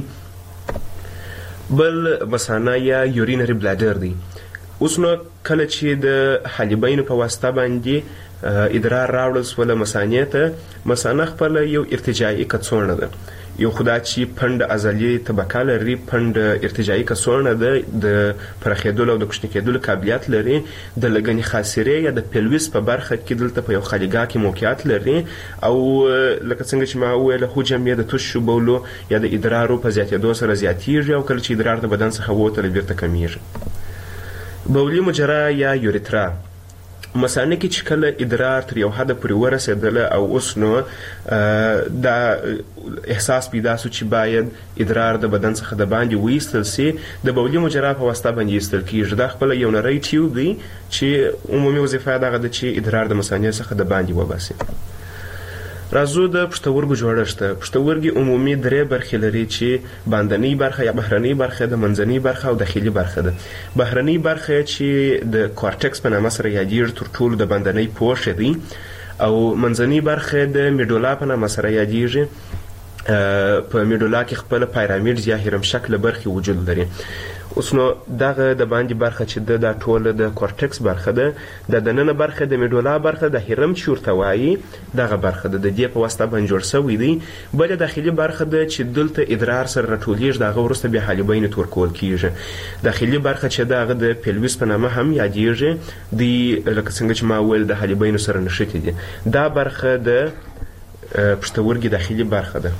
Speaker 16: بل مثانه یا یورینري بلادر دی. اوس نو کله چې د حالبینو په واسطه باندې ادرار راوړل سوله مثانې ته، مثانه خپل یو ارتجاعي کڅوړه ده. یو خدا چې پند عضلي طبقه لري، پند ارتجاعي کڅوړه ده، د پرخېدلو او د کوچني کېدلو قابلیت لري. د لګنې خاصرې یا د پیلویس په برخه کې دلته په یو خالیګاه کې موقعیت لري، او لکه څنګه چې ما وویل حجم یې د تشو بولو یا د ادرارو په زیاتېدو سره زیاتېږي، او کله چې ادرار د بدن څخه ووتل بیرته کمیږي. بولي مجرا یا یوریترا مثانه کې چې کله ادرار تر یو حد پورې ورسېدله او اوس نو دا احساس پیدا سو چې باید ادرار د بدن څخه د باندې وایستل سي، د بولي مجرا په واسطه باندې ایستل کېږي. دا خپله یو نری ټیوب دی چې عمومي وظیفه دغه ده چې ادرار د مثانې څخه د باندې وباسي. راځو د پښتورګو جوړښت. پښتورګي عمومي 3 برخې لري چې باندنۍ برخه یا بهرنۍ برخه، د منځنۍ برخه او داخلي برخه ده. بهرنۍ برخه چې د کورټکس په نامه سره یادېږي تر ټولو د باندنۍ پوښ دی، او منځنۍ برخه د میډولا په نامه سره یادېږي. په میډولا کې خپل پیرامید یا هرم شکل برخې وجود لري. اوس نو دغه د باندې برخه چې د ټوله د کورټکس برخه ده د دننه برخه د میډولا برخه د هرم چې ورته وایي دغه برخه ده د دې په واسطه باندې جوړ شوی دی. بله داخلي برخه ده چې دلته ادرار سره راټولیږي دغه وروسته بیا حالبین ته ورکول کیږي. داخلي برخه چې دغه د پیلویس په نامه هم یادیږي دی لکه څنګه چې ما ویل د حالبین سره نښتي دي. دا برخه د پښتورګي داخلي برخه ده.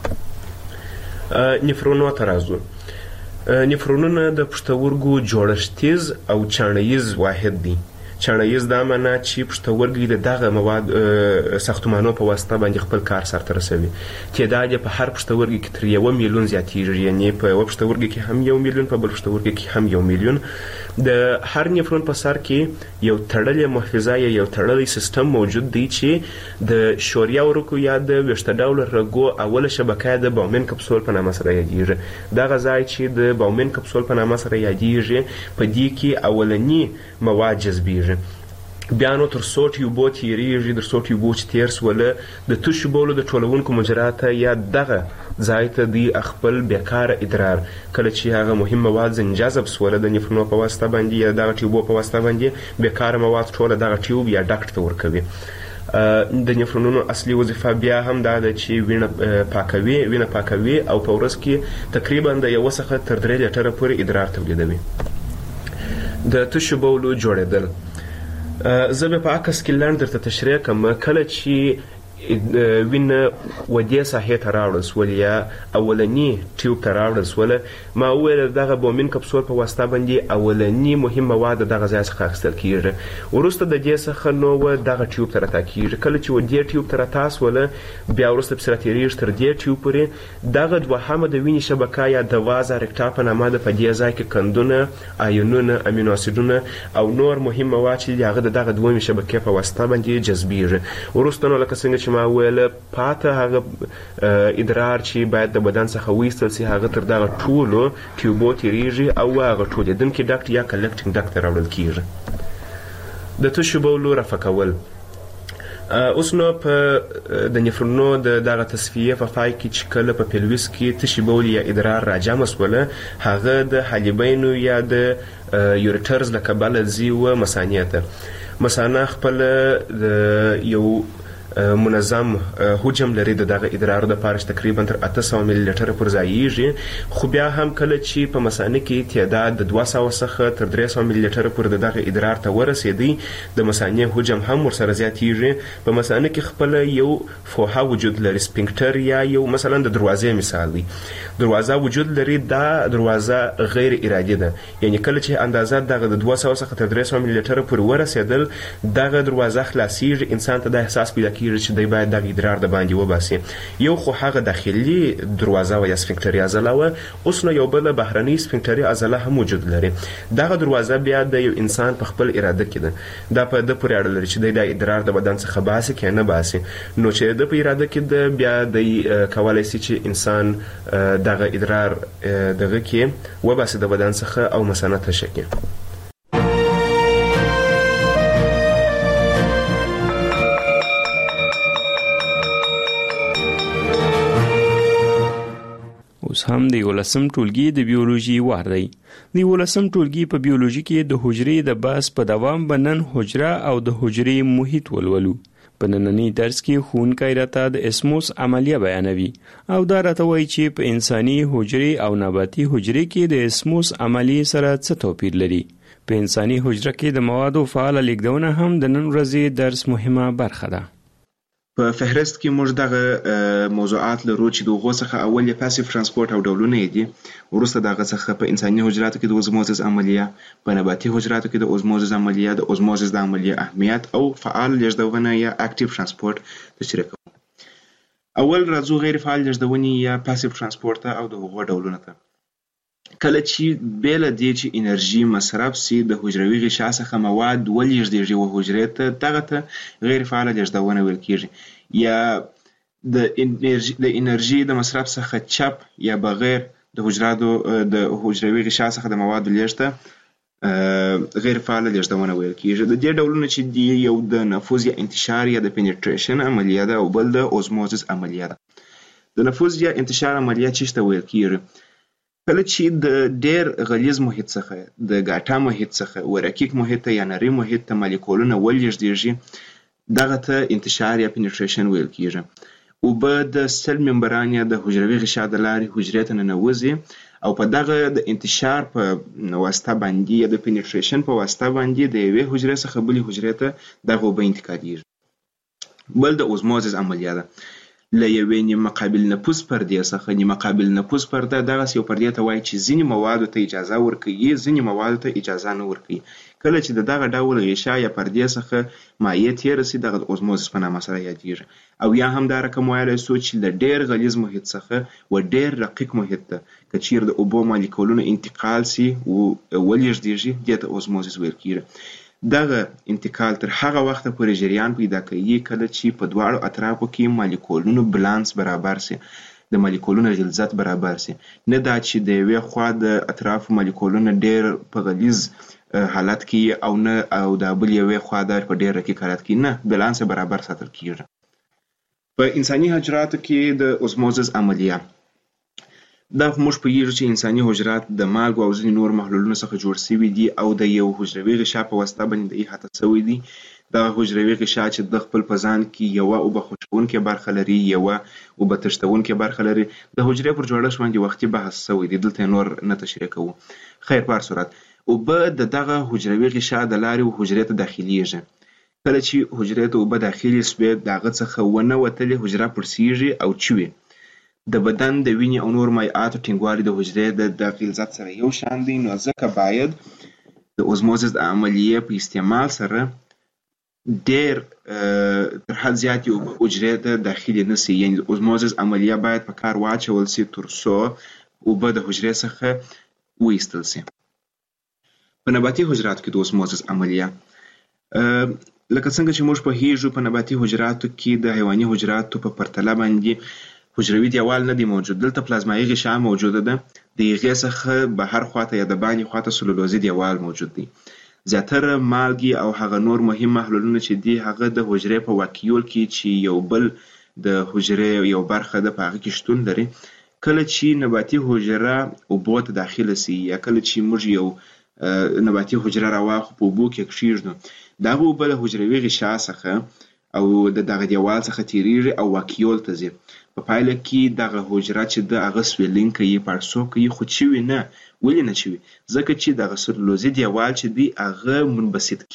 Speaker 16: نفرونو ته راځو. نفرونونه د پښتورګو جوړښتیز او چاڼیز واحد دي. چاڼیز دا معنا چې پښتورګي د دغه مواد ساختمانو په واسطه باندې خپل کار سرته رسوي. تعداد یې په هر پښتورګي کې تر 1 میلیون زیاتېږي، یعنې په یوه پښتورګي کې هم 1 میلیون، په بل پښتورګي کې هم 1 میلیون. د هر نفرون په سر کې یو تړلی محفظه یا یو تړلی سیستم موجود دی چې د شوریه ورکو یا د ویښته ډوله رګو اوله شبکه د باومن کپسول په نامه سره یادیږي. دغه ځای چې د باومن کپسول په نامه سره یادیږي په دې کې اولني مواد جذبیږي. بیا نو تر څو ټیوبو تیریږي، تر څو ټیوبو چې تیر سوله د تشو بولو د ټولونکو مجراته یا دغه ځای ته دی خپل بیکاره ادرار کله چې هغه مهم مواد ځنجذب سوله د نفرونو په واسطه باندې یا دغه ټیوبو په واسطه باندې بیکاره مواد ټوله دغه ټیوب یا ډکټ ته ورکوي. د نفرونونو اصلي وظیفه بیا هم دا ده چې وینه پاکوي او په ورځ کې تقریبا د 1 څخه تر 3 لیټره پورې ادرار تولیدوي. د تشو بولو جوړېدل زه به په عکس کې لنډ درته تشریح کوم. کله چې وینه ودې ساحې ته راوړل سول یا اولني ټیوب ته راوړل سول، ما وویل دغه بومین کپسول په واسطه باندې اولني مهم مواد دغه ځای څخه اخیستل کیږي. وروسته د دې څخه نو دغه ټیوب ته راتا کیږي. کله چې ودې ټیوب ته راتا سوله بیا وروسته پسې راتېرېږي تر دې ټیوب پورې. دغه دوهمه د وینې شبکه یا د وازه رکټا په نامه ده. په دې ځای کې کندونه، آیونونه، امینو اسیدونه او نور مهم مواد چې هغه د دغه دویمې شبکې په واسطه باندې جذبیږي. وروسته نو لکه څنګه چې ما ویل پاته هغه ادرار چې باید د بدن څخه وایستل سي هغه تر دغه ټولو ټیوبو تیریږي او هغه ټولېدونکي ډکټ یا کلکټینګ ډکټ ته راوړل کیږي. د تشو بولو رفع کول. اوس نو په د نفرونو د دغه تصفیه په پای کې چې کله په پیلویس کې تشي بول یا ادرار راجمع سوله هغه د حالبینو یا د یوریټرز له کبله ځي و مثانې ته. مثانه خپل یو منظم حجم لري د دغه ادرار د پاره تقریبا تر 800 ملي لیټر پر ځایږي. خو بیا هم کله چې په مثانه کې تعداد د 200 څخه تر 300 ملي لیټر پر دغه ادرار ته ورسېدي د مثانه حجم هم ورسره زیاتېږي. په مثانه کې خپل یو فوحه وجود لري، سپینکټر یا یو مثلا د دروازې مثال دی. دروازه وجود لري. دا دروازه غیر ارادي ده، یعنی کله چې اندازه دغه د 200 څخه تر 300 ملي لیټر پر ورسېدل دغه دروازه خلاصېږي. انسان ته د احساس پیدا کیږي چې دی باید دغه ادرار د باندې وباسي. یو خو هغه داخلي دروازه و یا سفنکټري عضله و. اوس نو یو بل بهرني سفنکټري عضله هم وجود لري. دغه دروازه بیا د یو انسان په خپل اراده کې ده. دا په د پورې اړه لري چې دی د ادرار د بدن څخه باسي که نه باسي. نو چې د په اراده کې ده بیا د کولای شي چې انسان دغه ادرار دغه کې وباسي د بدن څخه او مثانه ته شکي.
Speaker 15: اوس هم د 11م ټولګي د بیولوژي وار دی. د 11م ټولګي په بیولوژي کې د حجرې د بحث په دوام بنن حجره او د حجرې محیط ولولو. په نننی درس کې ښوونکی راته د اسموس عملیه بیانوي او دا راته وایي چې په انساني حجرې او نباتي حجرې کې د اسموس عملیې سره څه توپیر لري. په انساني حجره کې د موادو فعاله لیږدونه هم د نن ورځې درس مهمه برخه ده.
Speaker 16: په فهرست کې موږ دغه موضوعات لرو چې دغه څخه اول یې پاسیو ترانسپورت او ډولونه دي. وروسته دغه څخه په انساني حجراتو کې د اوزموزس عملیه، په نباتي حجراتو کې د اوزموزس عملیه، د اوزموزس د عملیه اهمیت او فعال لیږدونه یا اکټیو ترانسپورت تشریح کوو. اول راځو غیر فعال لیږدونې یا پاسیو ترانسپورت او د هغو ډولونه ته. کله چې بیله دې چې انرژي مصرف سي د حجروي غشا څخه مواد ولېږدېږي و حجرې ته، دغه ته غیر فعاله لیږدونه ویل کېږي. یا د انرژي د مصرف څخه چپ یا بغیر د حجروي غشا څخه د موادو لیږد غیر فعاله لیږدونه ویل کېږي. د دې ډولونه چې دي یو د نفوذ یا انتشار یا د پینټریشن عملیه ده او بل د اوزموزس عملیه ده. د نفوذ یا انتشار عملیه څه ته ویل کېږي؟
Speaker 17: کله چې د ډیر غلیظ محیط څخه د ګاټا محیط څخه ورکیک محیط یا نری محیط ته مالیکولونه ولېږدېږي دغه ته انتشار یا پینټریشن ویل کیږي. اوبه د سل ممبران یا د حجروي غشا د لارې حجرې ته ننوځي او په دغه د انتشار په واسطه باندې یا د پینټریشن په واسطه باندې د یوې حجرې څخه بلې حجرې ته دغه اوبه انتقالېږي. بل د اوزموزس عملیه ده. له یوې نیمه قابل نفوذ پردې څخه نیمه قابل نفوذ پرده دغسې یو پردې ته وایي چې ځینې موادو ته اجازه ورکوي ځینې موادو ته اجازه نه ورکوي. کله چې د دغه ډول غشا یا پردې څخه مایع تېره سي دغه د اوزموزس په نامه سره یادېږي. او یا هم دا رقم ویلی سو چې له ډېر غلیظ محیط څخه و ډېر رقیق محیط ته که چیرې د اوبو مالیکولونه انتقال سي ولېږدېږي دې ته اوزموزس ویل کېږي. دغه انتقال تر هغه وخته پورې جریان پیدا کوي کله چې په دواړو اطرافو کې مالیکولونو بالانس برابر سي د مالیکولونو غلظت برابر سي. نه دا چې د یوې خوا د اطرافو مالیکولونه ډېر په غلیظ حالت کې او نه او د بل یوې خوا د په ډېر رقیق حالت کې نه بالانس برابر ساتل کېږي. په انساني حجراتو کې د اوزموزس عملیه دا موږ پوهیږو چې انساني حجرات د مالګو او ځینې نور محلولونو څخه جوړ شوي دي او د یو حجروي غشا په واسطه باندې د احاطه شوي دي. دغه حجروي غشا چې د خپل په ځان کې یوه اوبه خوشبونکې برخه لري یوه اوبه تښتونکې برخه لري. د حجرې پر جوړښت باندې وختي بحث شوی دی دلته نور نه تشریح کوو. خیر په هر صورت اوبه د دغه حجروي غشا د لارې حجرې ته داخلیږي. کله چې حجرې ته اوبه داخلي سوې د هغه څخه ونه وتلې حجره پړسیږي او چوي. د بدن د وینې او نور مایعاتو ټینګوالی د حجرې د غلظت سره یو شان دی نو ځکه باید د اوزموزس د عملیې په استعمال سره ډېر تر حد زیاتې اوبه حجرې ته داخلي نه سي. یعنې د اوزموزس عملیه باید په کار واچول سي تر څو اوبه د حجرې څخه وایستل سي. په نباتي حجراتو کې د اوزموزس عملیه لکه څنګه چې موږ پوهیږو په نباتي حجراتو کې د حیواني حجراتو په پرتله باندې حجروي دیوال نه دی موجود. دلته پلازمایي غشا موجوده ده. د هغې څخه بهر خواته یا د باندې خواته سلولوزي دیوال موجود دی. زیاتره مالګې او هغه نور مهم محلولونه چې دي هغه د حجرې په واکیول کې چې یو بل د حجرې یو برخه ده په هغه کې شتون لري. کله چې نباتي حجره اوبو ته داخله سي یا کله چې موږ یو نباتي حجره راواخلو په اوبو کې کښېږدو دغه اوبه د حجروي غشا څخه او د دغه دیوال څخه تیریږي او واکیول ته ځي. په پایله کې دغه حجره چې د هغه سویلینګ کوي پړسو کوي خو چوي نه. ولې نه چوي؟ ځکه چې دغه سلولوزي دیوال چې دی هغه منبسط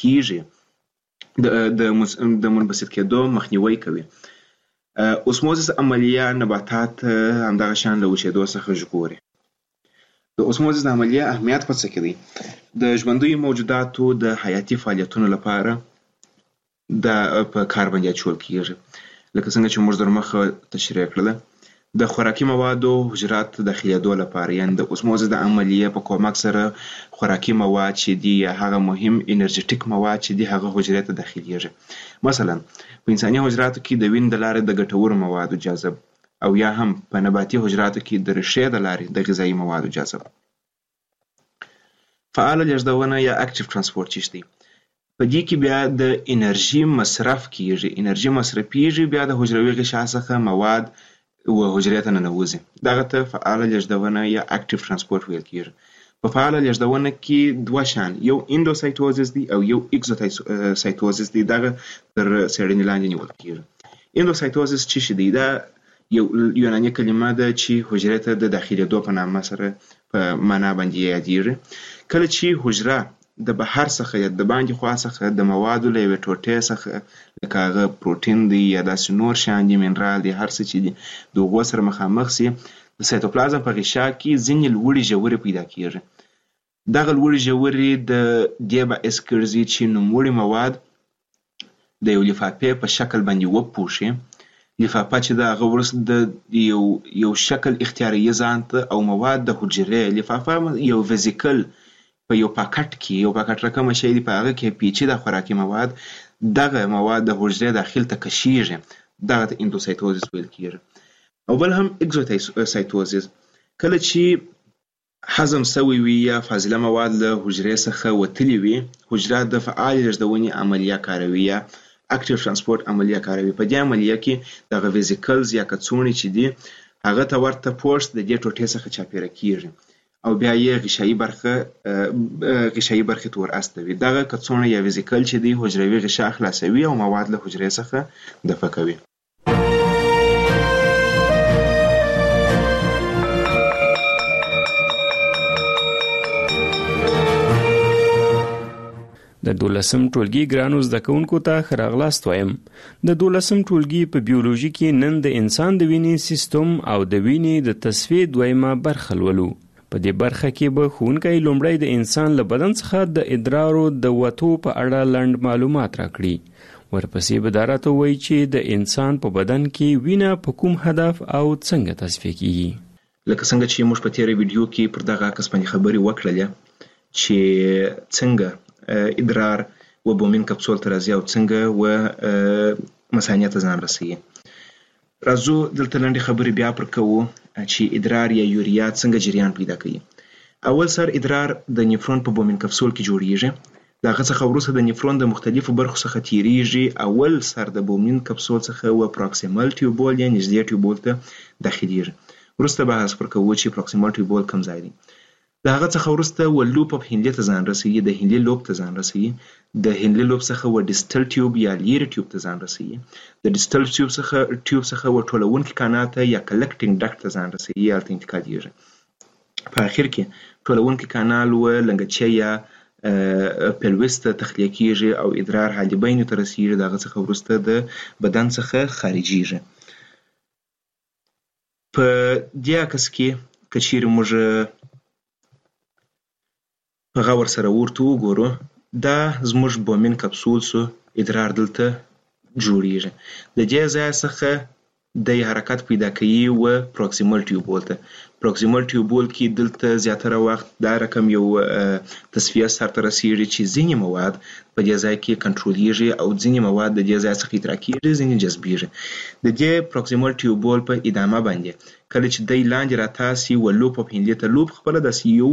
Speaker 17: کیږي د منبسط کېدو مخنیوی کوي. اوسموزس عملیه نباتات همدغه شان له وچېدو څخه ژغوري. د اوسموزس عملیه اهمیت په څه کې دی؟ د ژوندیو موجوداتو د حیاتي فعالیتونو لپاره په کار باندې اچول کیږي. لکه څنګه چې موږ در مخه تشریح کړله د خوراکي موادو حجرات داخلېدو لپاره یعنې د اوسموزس د عملیې په کومک سره خوراکي مواد چې دي یا هغه مهم انرژیټیک مواد چې دي هغه حجرې ته داخلېږي. مثلا په انساني حجراتو کې د وینې د لارې د ګټورو موادو جذب او یا هم په نباتي حجراتو کې د ریښې د لارې د غذایي موادو جذب. فعاله لېږدونه یا اکټیو ترانسپورت چې دی په دې کې بیا د انرژي مصرف کیږي. انرژي مصرفیږي بیا د حجروي غشا څخه مواد و حجرې ته ننوځي. دغه ته فعاله لېږدونه یا اکټیو ترانسپورت ویل کیږي. په فعاله لېږدونه کې دوه شان یو اندوسایتوزس دی او یو اکزوسایتوزس دی. دغه تر څېړنې لاندې نیول کیږي. اندوسایتوزس څه شی دی؟ دا یو یوناني کلمه ده چې حجرې ته د داخلېدو په نامه سره په معنا باندې یادېږي. کله چې حجره د بهر څخه یا د باندې خوا څخه د موادو له یوې ټوټې څخه لکه هغه پروټین دی یا داسې نور شیان دي منرال دی هر څه چې دي د هغو سره مخامخ سي د سایتوپلازم په غشا کې ځینې لوړې ژورې پیدا کیږي. دغه لوړې ژورې د دې باعث ګرځي چې نوموړي مواد د یو لفافې په شکل باندې وپوښي. لفافه چې د هغه وروسته د یو شکل اختیاروي ځان ته او مواد د حجرې لفافه یو ویزیکل په یو پاکټ کې یو پاکټ رقمه شی دی په هغه کې پیچیده خوراکي مواد دغه مواد د حجرې داخل ته کشیږي. دغه ته اندوسایتوزس ویل کیږي. او بل هم اکزوسایتوزس کله چې هضم سوی وي یا فاضله مواد له حجرې څخه وتلي وي حجره د فعال لېږدونې عملیه کاروي یا اکټیو ترانسپورت عملیه کاروي. په دې عملیه کې دغه ویزیکلز یا کڅوړې چې دي هغه ته ورته پوسټ د دې ټوټې څخه چاپیره کیږي. او بیا یې غشایي برخې ته ور استوي. دغه کڅوړه یا ویزیکل چې دی حجروي غشا خلاصوي او مواد له حجرې څخه دفع کوي.
Speaker 15: د 12م ټولګي ګرانو زده کوونکو ته ښه راغلاست وایم. د 12م ټولګي په بیولوژي کې نن د انسان د وینې سیستم او د وینې د تصفیې دویمه برخه لولو. په دې برخه کې به ښوونکی لومړی د انسان له بدن څخه د ادرارو د وتو په اړه لنډ معلومات راکړي. ورپسې به دا راته ووایي چې د انسان په بدن کې وینه په کوم هدف او څنګه تصفیه کیږي.
Speaker 17: لکه څنګه چې موږ په تیره ویډیو کې پر دغه عکس باندې خبرې وکړلې چې څنګه ادرار و بومین کپسول ته راځي او څنګه و مثانې ته ځان رسوي. راځو دلته لنډې خبرې بیا پر کوو چې ادرار یا یوریا څنګه جریان پیدا کوي. اول سر ادرار د نیفرون په بومین کپسول کې جوړیږي. د هغه څخه وروسته د نیفرون د مختلفو برخو څخه تیریږي. اول سر د بومین کپسول څخه و پروکسیمل ټیوبول یا نږدې ټیوبول ته داخليږي. وروسته بحث پر کوو چې پروکسیمل ټیوبول کوم ځای دی. د هغه څخه وروسته و لوپ اف هینلې ته ځان رسوي. د هینلې لوب ته ځان رسوي. د هینلې لوب څخه و ډیسټل ټیوب یا لیری ټیوب ته ځان رسوي. د ډیسټل ټیوب څخه و ټولونکي کانال ته یا کلکټینګ ډاکټ ته ځان رسوي یا ته انتقالېږي. په اخر کې ټولونکي کانال و لنګچې یا پلوس ته تخلیه کیږي او ادرار حالبینو ته رسیږي. د هغه څخه وروسته د بدن څخه خارجيږي. په دې عکس کې که چیرې موږ په غور سره ورته وګورو دا زموږ بومین کپسول سو ادرار دلته جوړیږي. د دې ځای څخه د حرکت پیدا کوي و پروکسیمل ټیوبول ته. پروکسیمل ټیوبول کې دلته زیاتره وخت دا رقم یو تصفیه سره رسیږي چې ځینې مواد په دې ځای کې کنټرولېږي او ځینې مواد د دې ځای څخه ادرار کیږي ځینې جذبېږي. د دې پروکسیمل ټیوبول په ادامه باندې کله چې د لاندې راتاسي و لوپ په هینلې ته لوپ خپل د یو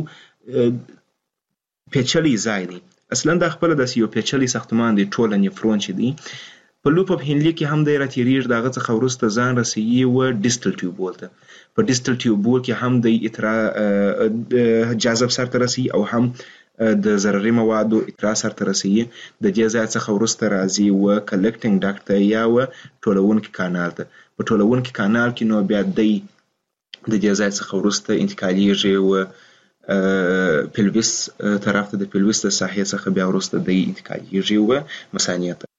Speaker 17: پیچلی ځای دی. اصلا دا خپل د یو پیچلی ساختمان دی. ټول نیفرون چې دی په لوپ اف هینلې کې هم د راتیریږي. دغه څخه وروسته ځان رسیږي و ډیسټل ټیوبول ته. په ډیسټل ټیوبول کې هم د جاذب سره رسیږي او هم د ضرري موادو اترا سره رسیږي. د دې ځای څخه وروسته راځي و کلکټینګ ډاکټ ته یا و ټولونکي کانال ته. په ټولونکي کانال کې نو بیا د دې ځای څخه وروسته انتقالېږي و پلوس طرف ته. د پلوس د ساحې څخه بیا وروسته د انتقالېږي و مثانې ته.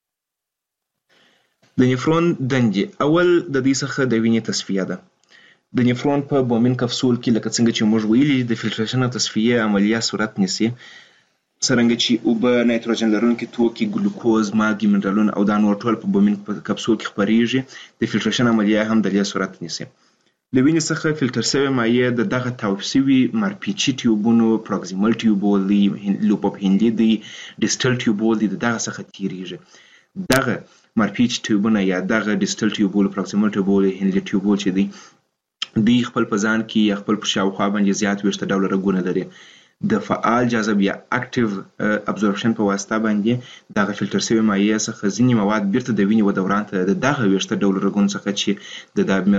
Speaker 17: د نیفرون دندې اول د دې څخه د وینې تصفیه ده. د نیفرون په بومین کپسول کې لکه څنګه چې موږ ویلي د فلټریشن او تصفیه عملیه صورت نیسي. څرنګه چې اوبه نایتروجن لرونکي توکي ګلوکوز مالګې منرالونه او دا نور ټول په بومین کپسول کې خپریږي. د فلټریشن عملیه هم د دې صورت نیسي. د وینې څخه فلټر شوی مایع د دغه تاوب شوي مارپیچي ټیوبونو پروکسیمل ټیوبول دی لوپ اف هینلې دی ډیسټل ټیوبول دی دغه څخه تیریږي. دغه مارپیچ ټیوبونه یا دغه ډیسټل ټیوبول پروکسیمل ټیوبول هینلې ټیوبول چې دی دوی خپل په ځان کې یا خپل په شاوخوا باندې زیات ویشته ډوله رګونه لري. د فعال جاذب یا اکټیو ابزورپشن په واسطه باندې دغه فلټر شوی مایع څخه ځینې مواد بیرته د وینې و دوران ته د دغه ویشته ډوله رګونو څخه چې د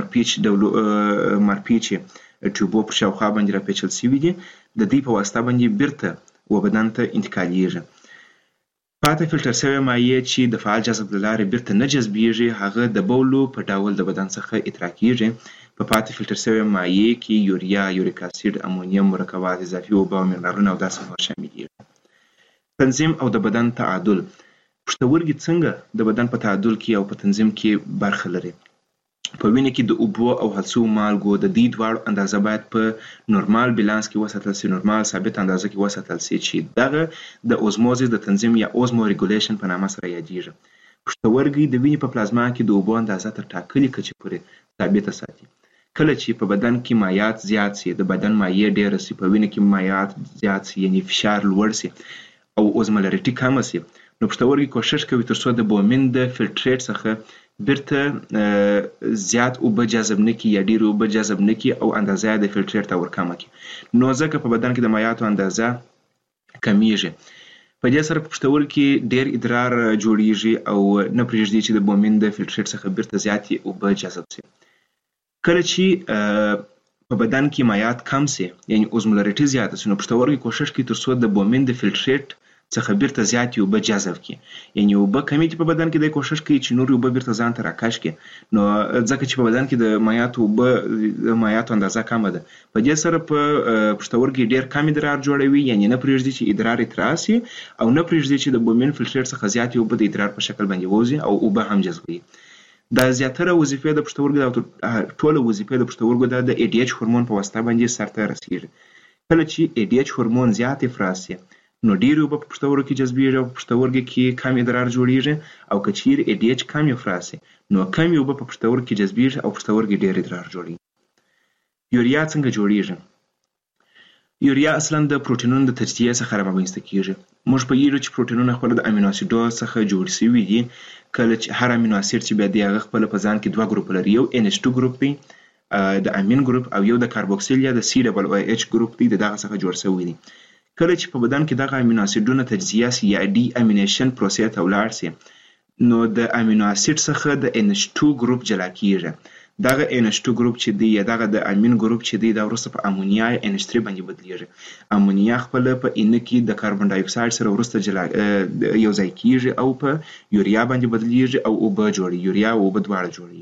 Speaker 17: مارپیچ ټیوبو په شاوخوا باندې راپیچل شوي دي د دې په واسطه باندې بیرته و بدن ته انتقالېږي. پاتې فلټر شوی مایع چې د فعال جاذب له لارې بیرته نه جذبېږي هغه د بولو په ډول د بدن څخه ادرار کېږي. په پاتې فلټر شوی مایع کې یوریا، یوریک اسید، امونیم مرکبات، اضافي اوبه او منرالونه او داسې نور شامل دي. تنظیم او د بدن تعادل. پښتورګي څنګه د بدن په تعادل کې او په تنظیم کې برخه لري. په وینې کې د اوبو او هڅو مالګو د دې دواړو اندازه باید په نورمال بیلانس کې وساتل شي. نورمال ثابت اندازه کې وساتل شي چې دغه د اوزموزس د تنظیم یا اوزمو ریګولیشن په نامه سره یادېږي. پښتورګي د وینې په پلازما کې د اوبو اندازه تر ټاکلي کچې پورې ثابته ساتي. کله چې په بدن کې مایعات زیات شي د بدن مایع ډېر شي په وینې کې مایعات زیات شي یعنی فشار لوړ شي او اوزمولریټي کم شي نو پښتورګي کوشش کوي ترڅو د بومین د فلټریټ څخه بیرته زیات اوبه جذب نکړي یا ډېر اوبه جذب نکړي او اندازه د فلټریټ ته ورکمه کړي. نو ځکه په بدن کې د مایعاتو اندازه کمیږي. په دې سره په پښتورګي کې ډېر ادرار جوړیږي او نه پرېږدي چې د بومین د فلټریټ څخه بیرته زیاتې اوبه جذب شي. کله چې په بدن کې مایعات کم سي یعنی اوزمولریټي زیاته سي نو پښتورګي کوشش کوي تر څو د بومین د فلټریټ څخه بیرته زیات یو به جذب کړي یعنی یو به کمی په بدن کې د کوشش کوي چې نور یو به بیرته ځان ته راکاش کړي نو ځکه چې په بدن کې د مایعاتو اندازه کم ده په دې سره په پښتورګي ډیر کم ادرار جوړوي یعنی نه پریږدي چې ادرار تراسي او نه پریږدي چې د بومین فلټریټ څخه زیات یو به د ادرار په شکل باندې وځي او به هم جذبوي دا زیاتره وظیفې د پښتورګو د ټوله وظیفې د پښتورګو د ADH هورمون په واسطه باندې سرته رسیږي کله چې ADH هورمون زیات افراز شي نو ډیر یو په پښتورګو کې جذبېږي او پښتورګو کې کم ادرار جوړیږي او کچیر ADH کم افراز شي نو کم یو په پښتورګو کې جذبېږي او پښتورګو ډیر ادرار جوړي یوریا څنګه جوړیږي یوریا اصلا د پروتینونو د تجزیه څخه رامنځته کیږي موږ په یوه چې پروتینونه خپل د امینو اسیدو څخه جوړ شوي دي کله چې هر امینو اسید چې بیا د هغه خپل په ځان کې دوه ګروپ لري یو NH2 ګروپ دی د امین ګروپ او یو د کاربوکسیل یا د COOH ګروپ دی دغه څخه جوړ شوی دی کله چې په بدن کې دغه امینو اسیدونه تجزیه شي یا ډي امینیشن پروسې ته ولاړ شي نو د امینو اسید څخه د NH2 ګروپ جلا کیږي دغه NH2 ګروپ چې دی یا دغه د امین ګروپ چې دی دا وروسته په امونیا NH3 باندې بدلیږي امونیا خپل په ان کې د کاربن ډای اکساید سره وروسته جلا یو ځای کیږي او په یوریا باندې بدلیږي او اوبه جوړي یوریا او اوبه دواړه جوړي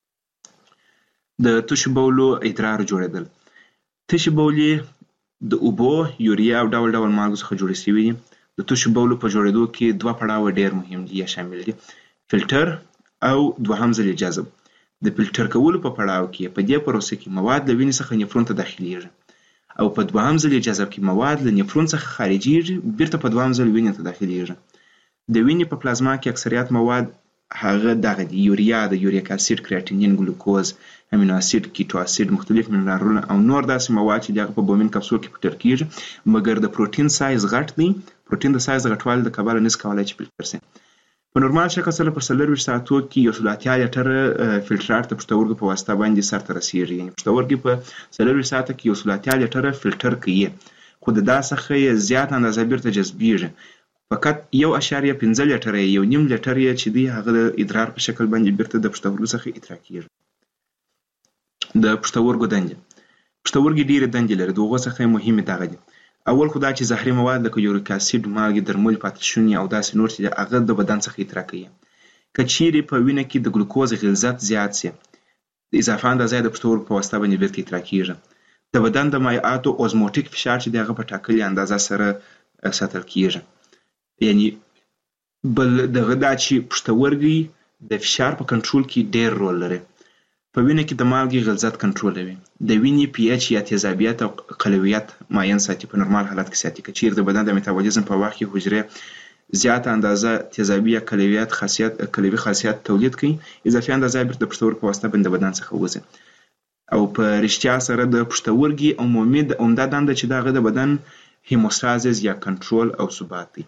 Speaker 17: د تشو بولو ادرار جوړیدل تشو بولې د اوبو یوریا او ډول ډول مالګو څخه جوړې شوي دي د تشو بولو په جوړېدو کې دوه پړاوه ډیر مهم دي یا شامل دي فلټر او دوهم ځل جذب د فلټر کولو په پړاو کې په دې پروسه کې مواد له وینې څخه نفرون ته داخليږي او په دوهم ځل جذب کې مواد له نفرون څخه خارجيږي بیرته په دوهم ځل وینې ته داخليږي د وینې په پلازما کې اکثریت مواد هغه دغه دی یوریا د یوریک اسید کریاتینین ګلوکوز امینو اسید کیټو اسید مختلف منرالونه او نور داسې مواد چې دغه په بومین کپسول کې فلټر کیږي مګر د پروتین سایز غټ دی پروتین د سایز غټوالي د کباله نس کولای چې فلټر شي په نورمال شکل سره په 24 ساعتو کې یو سلاتیا لیټر فلټرات د پښتورګو په واسطه باندې سرته رسیږي یعنی پښتورګي په 24 ساعت کې یو سلاتیا لیټر فلټر کوي خو د داسخه زیات اندازه بیرته جذبېږي فقط 1.5 لیټر یو نیم لیټر چې دی هغه د ادرار په شکل باندې بیرته د پښتورګو څخه ادرار کیږي د پښتورګو دندې پښتورګي ډېر دندې لري دغه څخه مهمه دغه دي اول خو دا چې زهري مواد لکه یوریک اسید مالګې درمل پاتشونی او داسې نور چې هغه د بدن څخه ادرار کوي کچيري په وینه کې د ګلوکوز غلظت زیات سي اضافه اندازه د پښتورګو په واسطه باندې بیرته ادرار کیږي د بدن د مایعاتو اوزموټیک فشار چې دغه په ټاکلي اندازه سره ساتل کیږي یعنی بل دغه د چې پښتورګي د فشار په کنټرول کې ډېر رول لري په وینه کې د مالګې غلظت کنټرولوي د وینې پی ایچ یا تیزابیت او قلویت معین ساتي په نورمال حالت کې ساتي چې د بدن د میتابولیزم په وخت کې حجره زیات اندازه تیزابي یا قلویت قلوي خاصیت تولید کوي اضافي اندازه بیرته د پښتورګو په واسطه باندې بدن څخه وځي او په رښتیا سره د پښتورګي عمومي د عمده دنده چې دغه د بدن هیموستازیس یا کنټرول او ثبات دی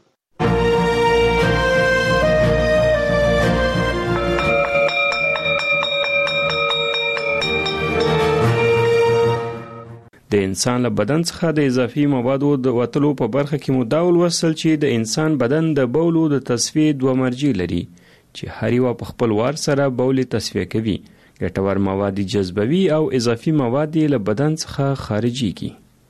Speaker 15: د انسان له بدن څخه د اضافي موادو د وتلو په برخه کې مداول وصل چې د انسان بدن د بولو د تصفیه دوه مرجع لري چې هر یو په خپل وار سره بول تصفیه کوي ګټور مواد جذبوي او اضافي مواد له بدن څخه خارجيږي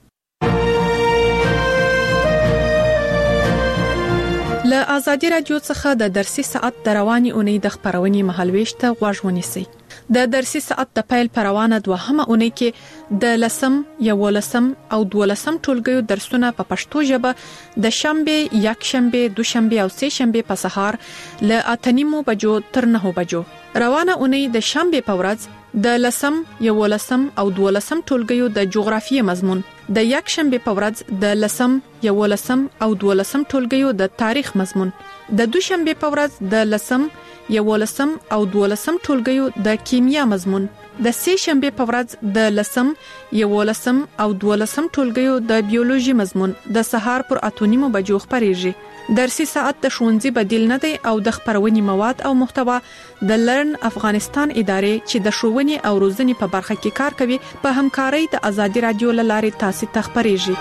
Speaker 18: له آزادي رادیو څخه د درسي ساعت د رواني اونۍ د خبرونې مهالويش ته غوږ ونیسئ د درسي ساعت د پیل پروانه دوهمه اونۍ کې د لسم یولسم او دولسم ټولګیو درسونه په پښتو ژبه د شنبه یکشنبه دوشنبه او سه شنبه په سهار ل 8:30 بجو تر 9 بجو روانه اونۍ د شنبه په ورځ د لسم یولسم او دولسم ټولګیو د جغرافیې مضمون د یکشنبه په ورځ د لسم یولسم او دولسم ټولګیو د تاریخ مضمون د دوشنبه په ورځ د لسم یولسم او دولسم ټولګیو د کیمیا مضمون د سه شنبه په ورځ د لسم یولسم او دولسم ټولګیو د بیولوژي مضمون د سهار پر 8:30 بجو خبريږي درسي ساعت د ښوونځي بدیل نه دی او د خبرونې مواد او محتوا د لرن افغانستان ادارې چې د ښوونې او روزنې په برخه کې کار کوي په همکارۍ د آزادي رادیو لارې تاسو ته خبريږي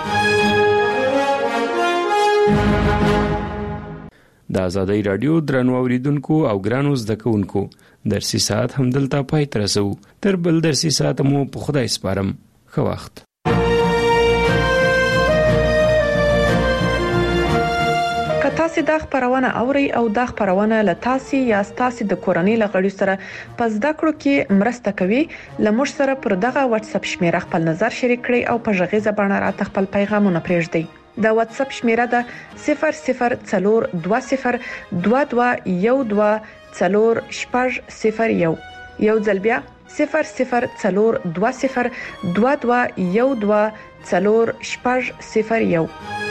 Speaker 15: د آزادی رادیو درنو اوریدونکو او ګرانو زده کوونکو درسي ساعت هم دلته پای تر رسو تر بل درسي ساعت مو په خدای سپارم ښه وخت.
Speaker 18: تاسو د خبرونه اوري او د خبرونه لتاسي یا تاسو د کورنۍ لغړی سره پس د کړو کې مرسته کوي لمر سره پر دغه واتس اپ شمیره خپل نظر شریک کړئ او په ژغې زبانه راته خپل پیغامونه پرېږدئ. د واتس اپ شمیره ده 002012124001 یو ځل بیا 002012124001.